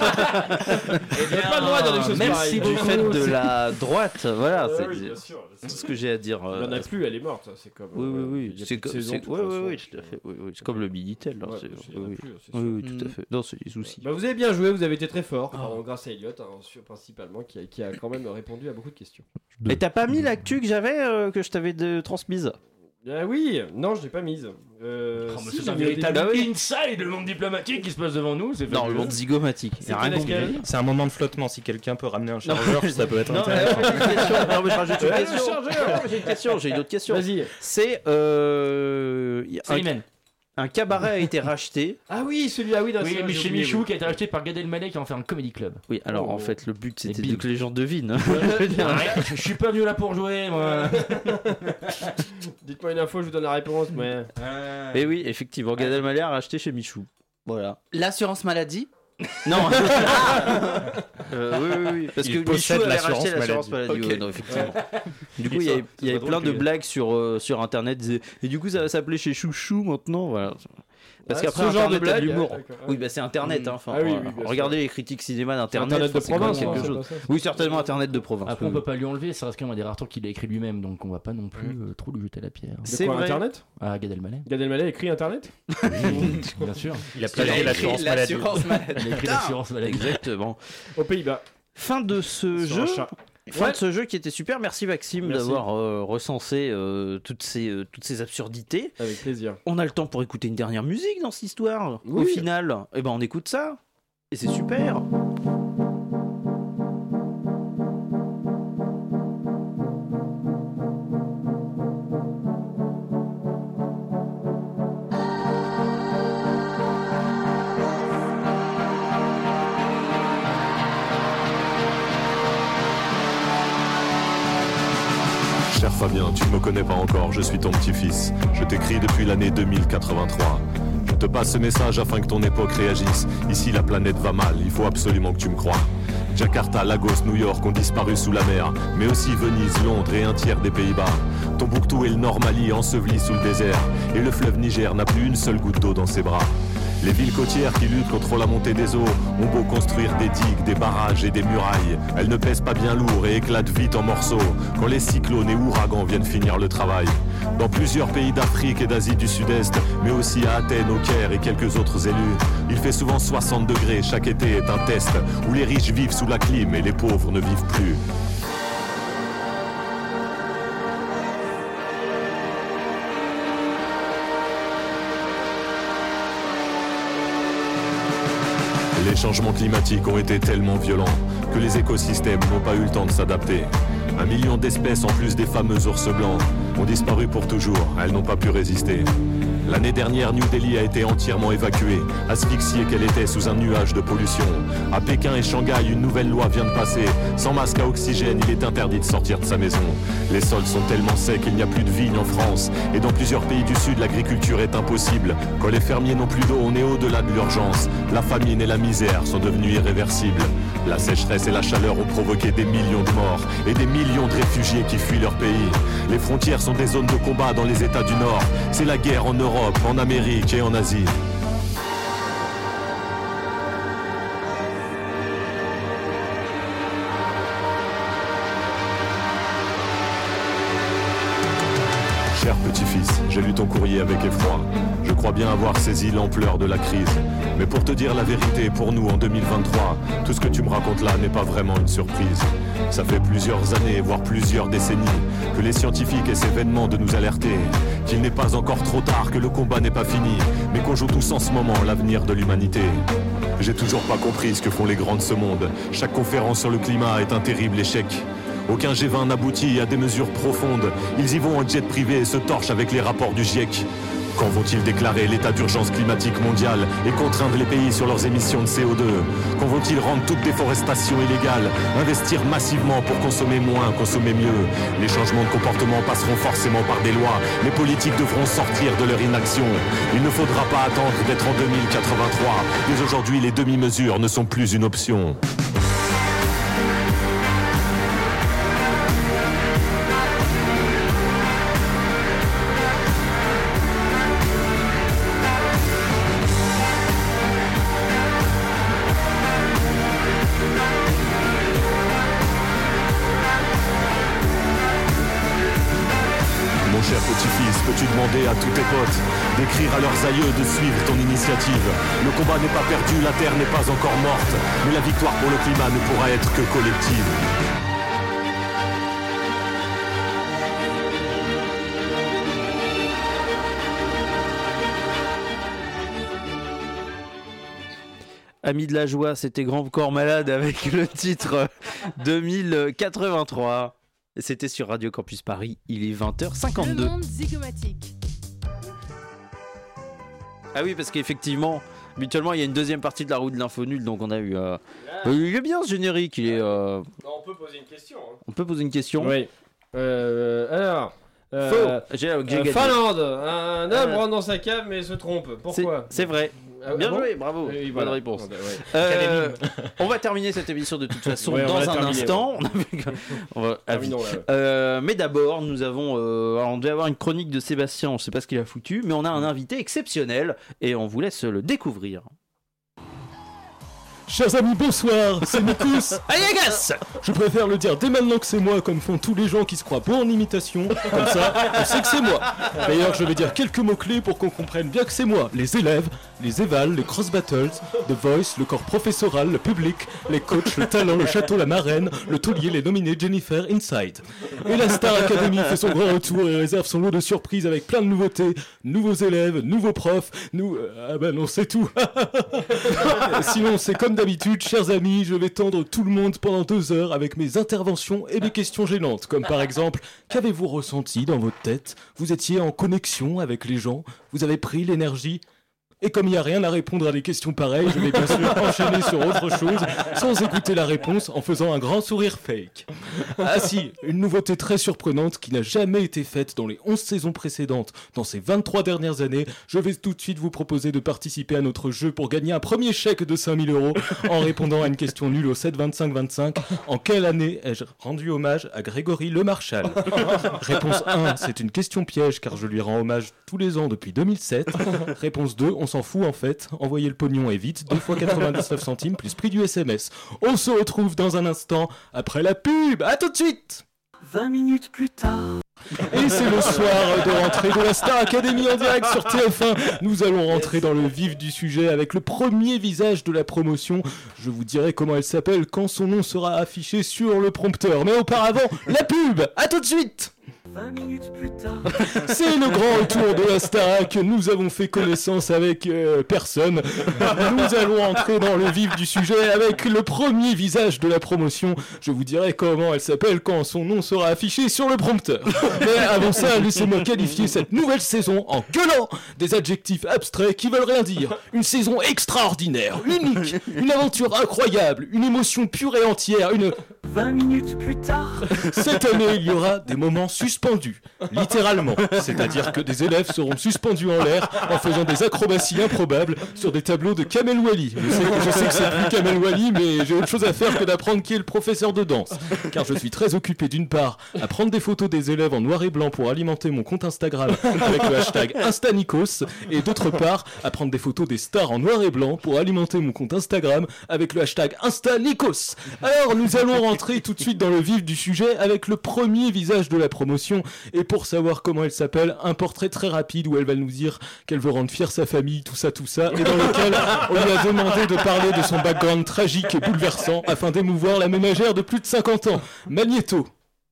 pas le droit de dire des choses Même pareilles. si du fait de la droite, voilà, Ah c'est oui, bien sûr. c'est ce que j'ai à dire. Il n'y en a plus, elle est morte. Ça, c'est comme. Oui, oui, il oui. y a C'est plus de comme, saison, de toute oui, façon. oui, tout à fait. Oui, oui. C'est comme le Minitel. Là. Ouais, c'est- il y en a oui, plus, c'est oui, sûr. oui, tout à fait. Non, c'est des soucis. Bah, vous avez bien joué, vous avez été très fort. Oh. Pardon, grâce à Elliot, principalement, qui a quand même répondu à beaucoup de questions. Et t'as pas mis l'actu que j'avais, que je t'avais transmise? Ah oui, non, je l'ai pas mise. Oh, mais Si, c'est j'ai un mis au véritable Bah oui. inside, le monde diplomatique qui se passe devant nous. C'est Non, le fabuleux. monde zygomatique. Y a C'était rien compris. laquelle C'est un moment de flottement. Si quelqu'un peut ramener un chargeur, ça peut être Non, intéressant. j'ai une question. Non, mais je rajoute une Ouais, question. le chargeur. Non, mais j'ai une question. J'ai une autre question. Vas-y. C'est y a Slimane. un cabaret a été racheté. Ah oui, celui-là, oui, dans Oui, celui-là, mais j'ai chez oublié, Michou oui. qui a été racheté par Gad Elmaleh qui en fait un comedy club. Oui, alors Oh. en fait, le but c'était bim. que les gens devinent. Je suis pas venu là pour jouer, moi. Dites-moi une info, je vous donne la réponse. Mais... Et oui, effectivement, Gad Elmaleh a racheté chez Michou. Voilà. L'assurance maladie Non. Oui. Parce Il que possède Michou avait l'assurance racheté l'assurance maladie. maladie. Ok. Ouais, non, effectivement. Du coup, il y avait plein de blagues sur internet. Et du coup, ça va s'appeler chez Chouchou maintenant. Voilà. Parce qu'après, ce genre de internet a de blague, l'humour. d'accord. Oui, bah c'est internet. Hein. Enfin, Ah oui, bien sûr. regardez les critiques cinéma d'internet. Internet de c'est quand même province, quelque hein, chose. c'est pas ça. Oui, certainement internet de province. Après, on peut pas lui enlever, ça reste quand même un des rares trucs qu'il a écrit lui-même, donc on va pas non plus trop lui jeter la pierre. De C'est quoi, vrai. Internet Ah, Gad Elmaleh. Gad Elmaleh écrit Internet Bien sûr. Il a plagié l'assurance maladie. Il a écrit l'assurance maladie. Exactement. aux Pays-Bas. Fin de ce Sur jeu. un chat. Fin Ouais. de ce jeu qui était super. Merci Maxime Merci. d'avoir recensé toutes ces absurdités. Avec plaisir. On a le temps pour écouter une dernière musique dans cette histoire. Au Oui. final, eh ben on écoute ça. Et c'est super. Cher Fabien, tu ne me connais pas encore, je suis ton petit-fils. Je t'écris depuis l'année 2083. Je te passe ce message afin que ton époque réagisse. Ici la planète va mal, il faut absolument que tu me crois. Jakarta, Lagos, New York ont disparu sous la mer, mais aussi Venise, Londres et un tiers des Pays-Bas. Tombouctou et le Nord Mali ensevelis sous le désert, et le fleuve Niger n'a plus une seule goutte d'eau dans ses bras. Les villes côtières qui luttent contre la montée des eaux ont beau construire des digues, des barrages et des murailles. Elles ne pèsent pas bien lourd et éclatent vite en morceaux quand les cyclones et ouragans viennent finir le travail. Dans plusieurs pays d'Afrique et d'Asie du Sud-Est, mais aussi à Athènes, au Caire et quelques autres élus, il fait souvent 60 degrés. Chaque été est un test où les riches vivent sous la clim et les pauvres ne vivent plus. Les changements climatiques ont été tellement violents que les écosystèmes n'ont pas eu le temps de s'adapter. 1 million d'espèces en plus des fameux ours blancs ont disparu pour toujours, elles n'ont pas pu résister. L'année dernière, New Delhi a été entièrement évacuée, asphyxiée qu'elle était sous un nuage de pollution. À Pékin et Shanghai, une nouvelle loi vient de passer. Sans masque à oxygène, il est interdit de sortir de sa maison. Les sols sont tellement secs qu'il n'y a plus de vignes en France. Et dans plusieurs pays du Sud, l'agriculture est impossible. Quand les fermiers n'ont plus d'eau, on est au-delà de l'urgence. La famine et la misère sont devenues irréversibles. La sécheresse et la chaleur ont provoqué des millions de morts et des millions de réfugiés qui fuient leur pays. Les frontières sont des zones de combat dans les États du Nord. C'est la guerre en Europe, en Amérique et en Asie. Cher petit-fils, j'ai lu ton courrier avec effroi. Je crois bien avoir saisi l'ampleur de la crise. Mais pour te dire la vérité, pour nous en 2023, tout ce que tu me racontes là n'est pas vraiment une surprise. Ça fait plusieurs années, voire plusieurs décennies, que les scientifiques essaient vainement de nous alerter. Qu'il n'est pas encore trop tard, que le combat n'est pas fini, mais qu'on joue tous en ce moment l'avenir de l'humanité. J'ai toujours pas compris ce que font les grands de ce monde. Chaque conférence sur le climat est un terrible échec. Aucun G20 n'aboutit à des mesures profondes. Ils y vont en jet privé et se torchent avec les rapports du GIEC. Quand vont-ils déclarer l'état d'urgence climatique mondiale et contraindre les pays sur leurs émissions de CO2 ? Quand vont-ils rendre toute déforestation illégale, investir massivement pour consommer moins, consommer mieux ? Les changements de comportement passeront forcément par des lois. Les politiques devront sortir de leur inaction. Il ne faudra pas attendre d'être en 2083. Dès aujourd'hui, les demi-mesures ne sont plus une option. Mon cher petit-fils, peux-tu demander à tous tes potes d'écrire à leurs aïeux de suivre ton initiative ? Le combat n'est pas perdu, la terre n'est pas encore morte, mais la victoire pour le climat ne pourra être que collective. Amis de la joie, c'était Grand Corps Malade avec le titre 2083. C'était sur Radio Campus Paris, il est 20h52. Le monde zygomatique. Ah oui, parce qu'effectivement, habituellement, il y a une deuxième partie de la roue de l'info nulle, donc on a eu... il est bien ce générique, il est... On peut poser une question. On peut poser une question. Oui. Alors... Faux. J'ai gagné. Finlande. Un homme rentre dans sa cave mais se trompe. Pourquoi ? C'est vrai. Bien joué, bravo. Oui, Bonne voilà. réponse. Ouais. On va terminer cette émission de toute façon Ouais, on dans va un terminer, instant. On va- Terminons là. Mais d'abord, nous avons. Alors on devait avoir une chronique de Sébastien, on ne sait pas ce qu'il a foutu, mais on a un invité exceptionnel et on vous laisse le découvrir. Chers amis, bonsoir, c'est Nikos. Ayagas. Je préfère le dire dès maintenant que c'est moi, comme font tous les gens qui se croient bons en imitation. Comme ça, on sait que c'est moi. D'ailleurs, je vais dire quelques mots-clés pour qu'on comprenne bien que c'est moi. Les élèves, les évals, les cross battles, The Voice, le corps professoral, le public, les coachs, le talent, le château, la marraine, le taulier, les nominés, Jennifer, Inside. Et la Star Academy fait son grand retour et réserve son lot de surprises avec plein de nouveautés. Nouveaux élèves, nouveaux profs, ah bah non, c'est tout. Sinon, c'est comme d'habitude, chers amis, je vais tendre tout le monde pendant 2 heures avec mes interventions et mes questions gênantes, comme par exemple, qu'avez-vous ressenti dans votre tête? Vous étiez en connexion avec les gens? Vous avez pris l'énergie? Et comme il n'y a rien à répondre à des questions pareilles, je vais bien sûr enchaîner sur autre chose, sans écouter la réponse, en faisant un grand sourire fake. Ah si, une nouveauté très surprenante qui n'a jamais été faite dans les 11 saisons précédentes, dans ces 23 dernières années, je vais tout de suite vous proposer de participer à notre jeu pour gagner un premier chèque de 5 000 € en répondant à une question nulle au 7 25 25. En quelle année ai-je rendu hommage à Grégory Le Marchal? Réponse 1, c'est une question piège car je lui rends hommage tous les ans depuis 2007. Réponse 2, on s'en fout en fait, envoyez le pognon et vite, 2 fois 99 centimes plus prix du SMS. On se retrouve dans un instant après la pub, à tout de suite. 20 minutes plus tard. Et c'est le soir de rentrée de la Star Academy en direct sur TF1. Nous allons rentrer dans le vif du sujet avec le premier visage de la promotion. Je vous dirai comment elle s'appelle quand son nom sera affiché sur le prompteur. Mais auparavant, la pub. À tout de suite. 20 minutes plus tard. C'est le grand retour de la Starac. Nous avons fait connaissance avec personne. Nous allons entrer dans le vif du sujet avec le premier visage de la promotion. Je vous dirai comment elle s'appelle quand son nom sera affiché sur le prompteur. Mais avant ça, laissez-moi qualifier cette nouvelle saison en gueulant des adjectifs abstraits qui veulent rien dire. Une saison extraordinaire, unique, une aventure incroyable, une émotion pure et entière, une... 20 minutes plus tard. Cette année, il y aura des moments suspendus, littéralement. C'est-à-dire que des élèves seront suspendus en l'air en faisant des acrobaties improbables sur des tableaux de Kamel Wally. Je sais que c'est plus Kamel Wally, mais j'ai autre chose à faire que d'apprendre qui est le professeur de danse. Car je suis très occupé d'une part à prendre des photos des élèves en noir et blanc pour alimenter mon compte Instagram avec le hashtag InstaNikos, et d'autre part à prendre des photos des stars en noir et blanc pour alimenter mon compte Instagram avec le hashtag InstaNikos. Alors nous allons rentrer tout de suite dans le vif du sujet avec le premier visage de la promotion, et pour savoir comment elle s'appelle, un portrait très rapide où elle va nous dire qu'elle veut rendre fière sa famille, tout ça, et dans lequel on lui a demandé de parler de son background tragique et bouleversant afin d'émouvoir la ménagère de plus de 50 ans, Magnéto.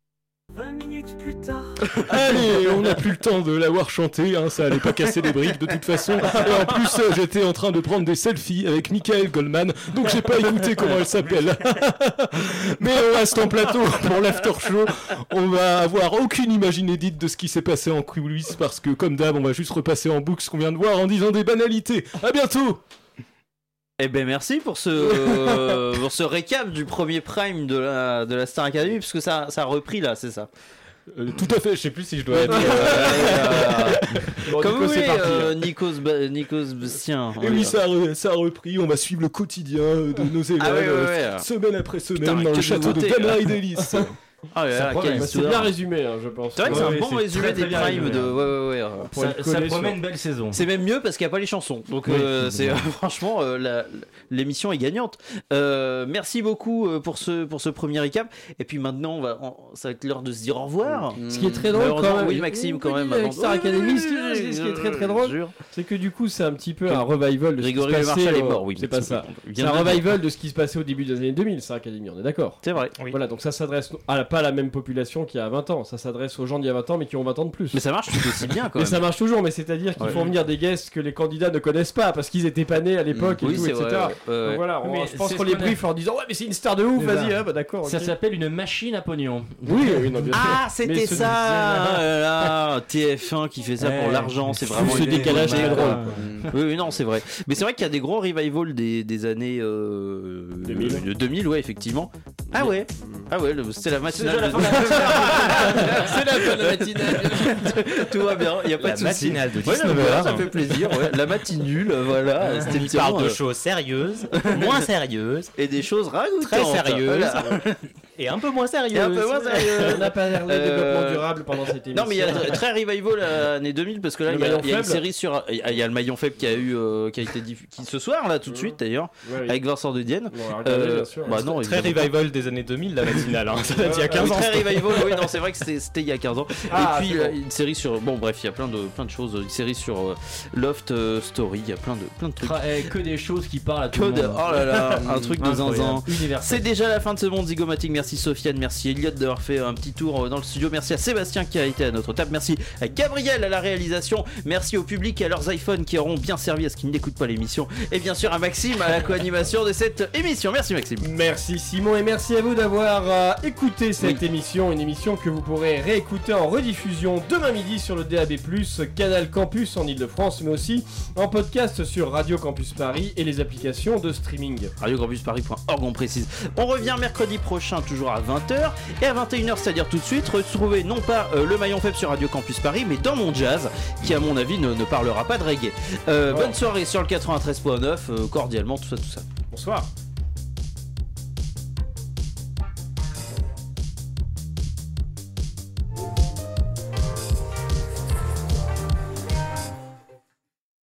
20 minutes plus tard. Allez, on n'a plus le temps de l'avoir chanté, hein, ça allait pas casser les briques de toute façon. Et en plus, j'étais en train de prendre des selfies avec Michael Goldman, donc j'ai pas écouté comment elle s'appelle. Mais on reste en plateau pour l'after show. On va avoir aucune image inédite de ce qui s'est passé en coulisses parce que, comme d'hab, on va juste repasser en boucle ce qu'on vient de voir en disant des banalités. À bientôt. Eh ben merci pour ce récap du premier prime de la Star Academy, puisque ça a repris là, c'est ça. Tout à fait, je sais plus si je dois être. Bon, comme oui, Nikos Bastien. Et oui, ça a repris. On va suivre le quotidien de nos élèves, semaine après semaine, dans le château de Dana et d'Hélice. Ah ouais, c'est bien résumé, hein, je pense. C'est vrai que c'est un bon résumé des primes de. Ça promet une belle saison. C'est même mieux parce qu'il n'y a pas les chansons. Donc c'est franchement l'émission est gagnante. Merci beaucoup pour ce premier récap. Et puis maintenant ça va être l'heure de se dire au revoir. Ce qui est très drôle quand même. Oui, Maxime quand même. Avec Star Academy, ce qui est très très drôle, c'est que du coup c'est un petit peu un revival de ce qui se passait. Marchal est mort, oui. C'est pas ça. C'est un revival de ce qui se passait au début des années 2000, Star Academy. On est d'accord. C'est vrai. Voilà, donc ça s'adresse pas à la même population qu'il y a 20 ans. Ça s'adresse aux gens d'il y a 20 ans, mais qui ont 20 ans de plus. Mais ça marche tout aussi bien quand même. Mais ça marche toujours, mais c'est-à-dire qu'ils font venir des guests que les candidats ne connaissent pas parce qu'ils étaient pas nés à l'époque et tout, etc. Donc voilà, je pense qu'on les briefe en disant ouais, mais c'est une star de ouf, vas-y, bah d'accord. Ça s'appelle une machine à pognon. Oui, non, bien sûr. Ah, c'était ça. TF1 qui fait ça pour l'argent, c'est vraiment ce décalage très drôle. Oui, non, c'est vrai. Mais c'est vrai qu'il y a des gros revivals des années 2000, ouais, effectivement. Ah ouais. Ah ouais, c'est la matinale. C'est la fin de la matinale. Tout va bien, il y a pas La de souci. matinale de Ouais, 19h. ça fait plaisir. Ouais. La matinule, voilà. C'était On parle de choses sérieuses, moins sérieuses, et des choses ragoûtantes. très sérieuses, Voilà. et un peu moins sérieuses. Et un peu moins sérieux. On n'a pas parlé de développement durable pendant cette émission. Non mais il y a très revival l'année 2000 parce que là Le il y a maillon une faible. série sur il y a le maillon faible qui a été diffusé ce soir là tout de suite d'ailleurs Ouais, oui. avec Vincent de Dienne. On va regarder, bien sûr. Bah non, Très évidemment. revival des années 2000, la matinale. Hein. Ça date il y a 15 ans. Très revival, oui non c'est vrai que c'était il y a 15 ans. Ah, et puis c'est bon. une série sur bon bref il y a plein de choses, une série sur Loft Story, il y a plein de trucs. Que des choses qui parlent à tout Que le de, monde. oh là là, un truc de Incroyable. zinzin. Universel. C'est déjà la fin de ce monde zygomatique. Merci Sofiane, merci Elliot d'avoir fait un petit tour dans le studio. Merci à Sébastien qui a été à notre table. Merci à Gabriel à la réalisation. Merci au public et à leurs iPhones qui auront bien servi à ce qu'ils n'écoutent pas l'émission. Et bien sûr à Maxime à la co-animation de cette émission. Merci Maxime. Merci Simon et merci à vous d'avoir écouté cette émission, une émission que vous pourrez réécouter en rediffusion demain midi sur le DAB+, Canal Campus en Ile-de-France, mais aussi en podcast sur Radio Campus Paris et les applications de streaming. RadioCampusParis.org on précise. On revient mercredi prochain toujours à 20h et à 21h, c'est-à-dire tout de suite, retrouver non pas le maillon faible sur Radio Campus Paris, mais Dans Mon Jazz, qui à mon avis ne parlera pas de reggae. Bonne soirée sur le 93.9, cordialement, tout ça. Bonsoir.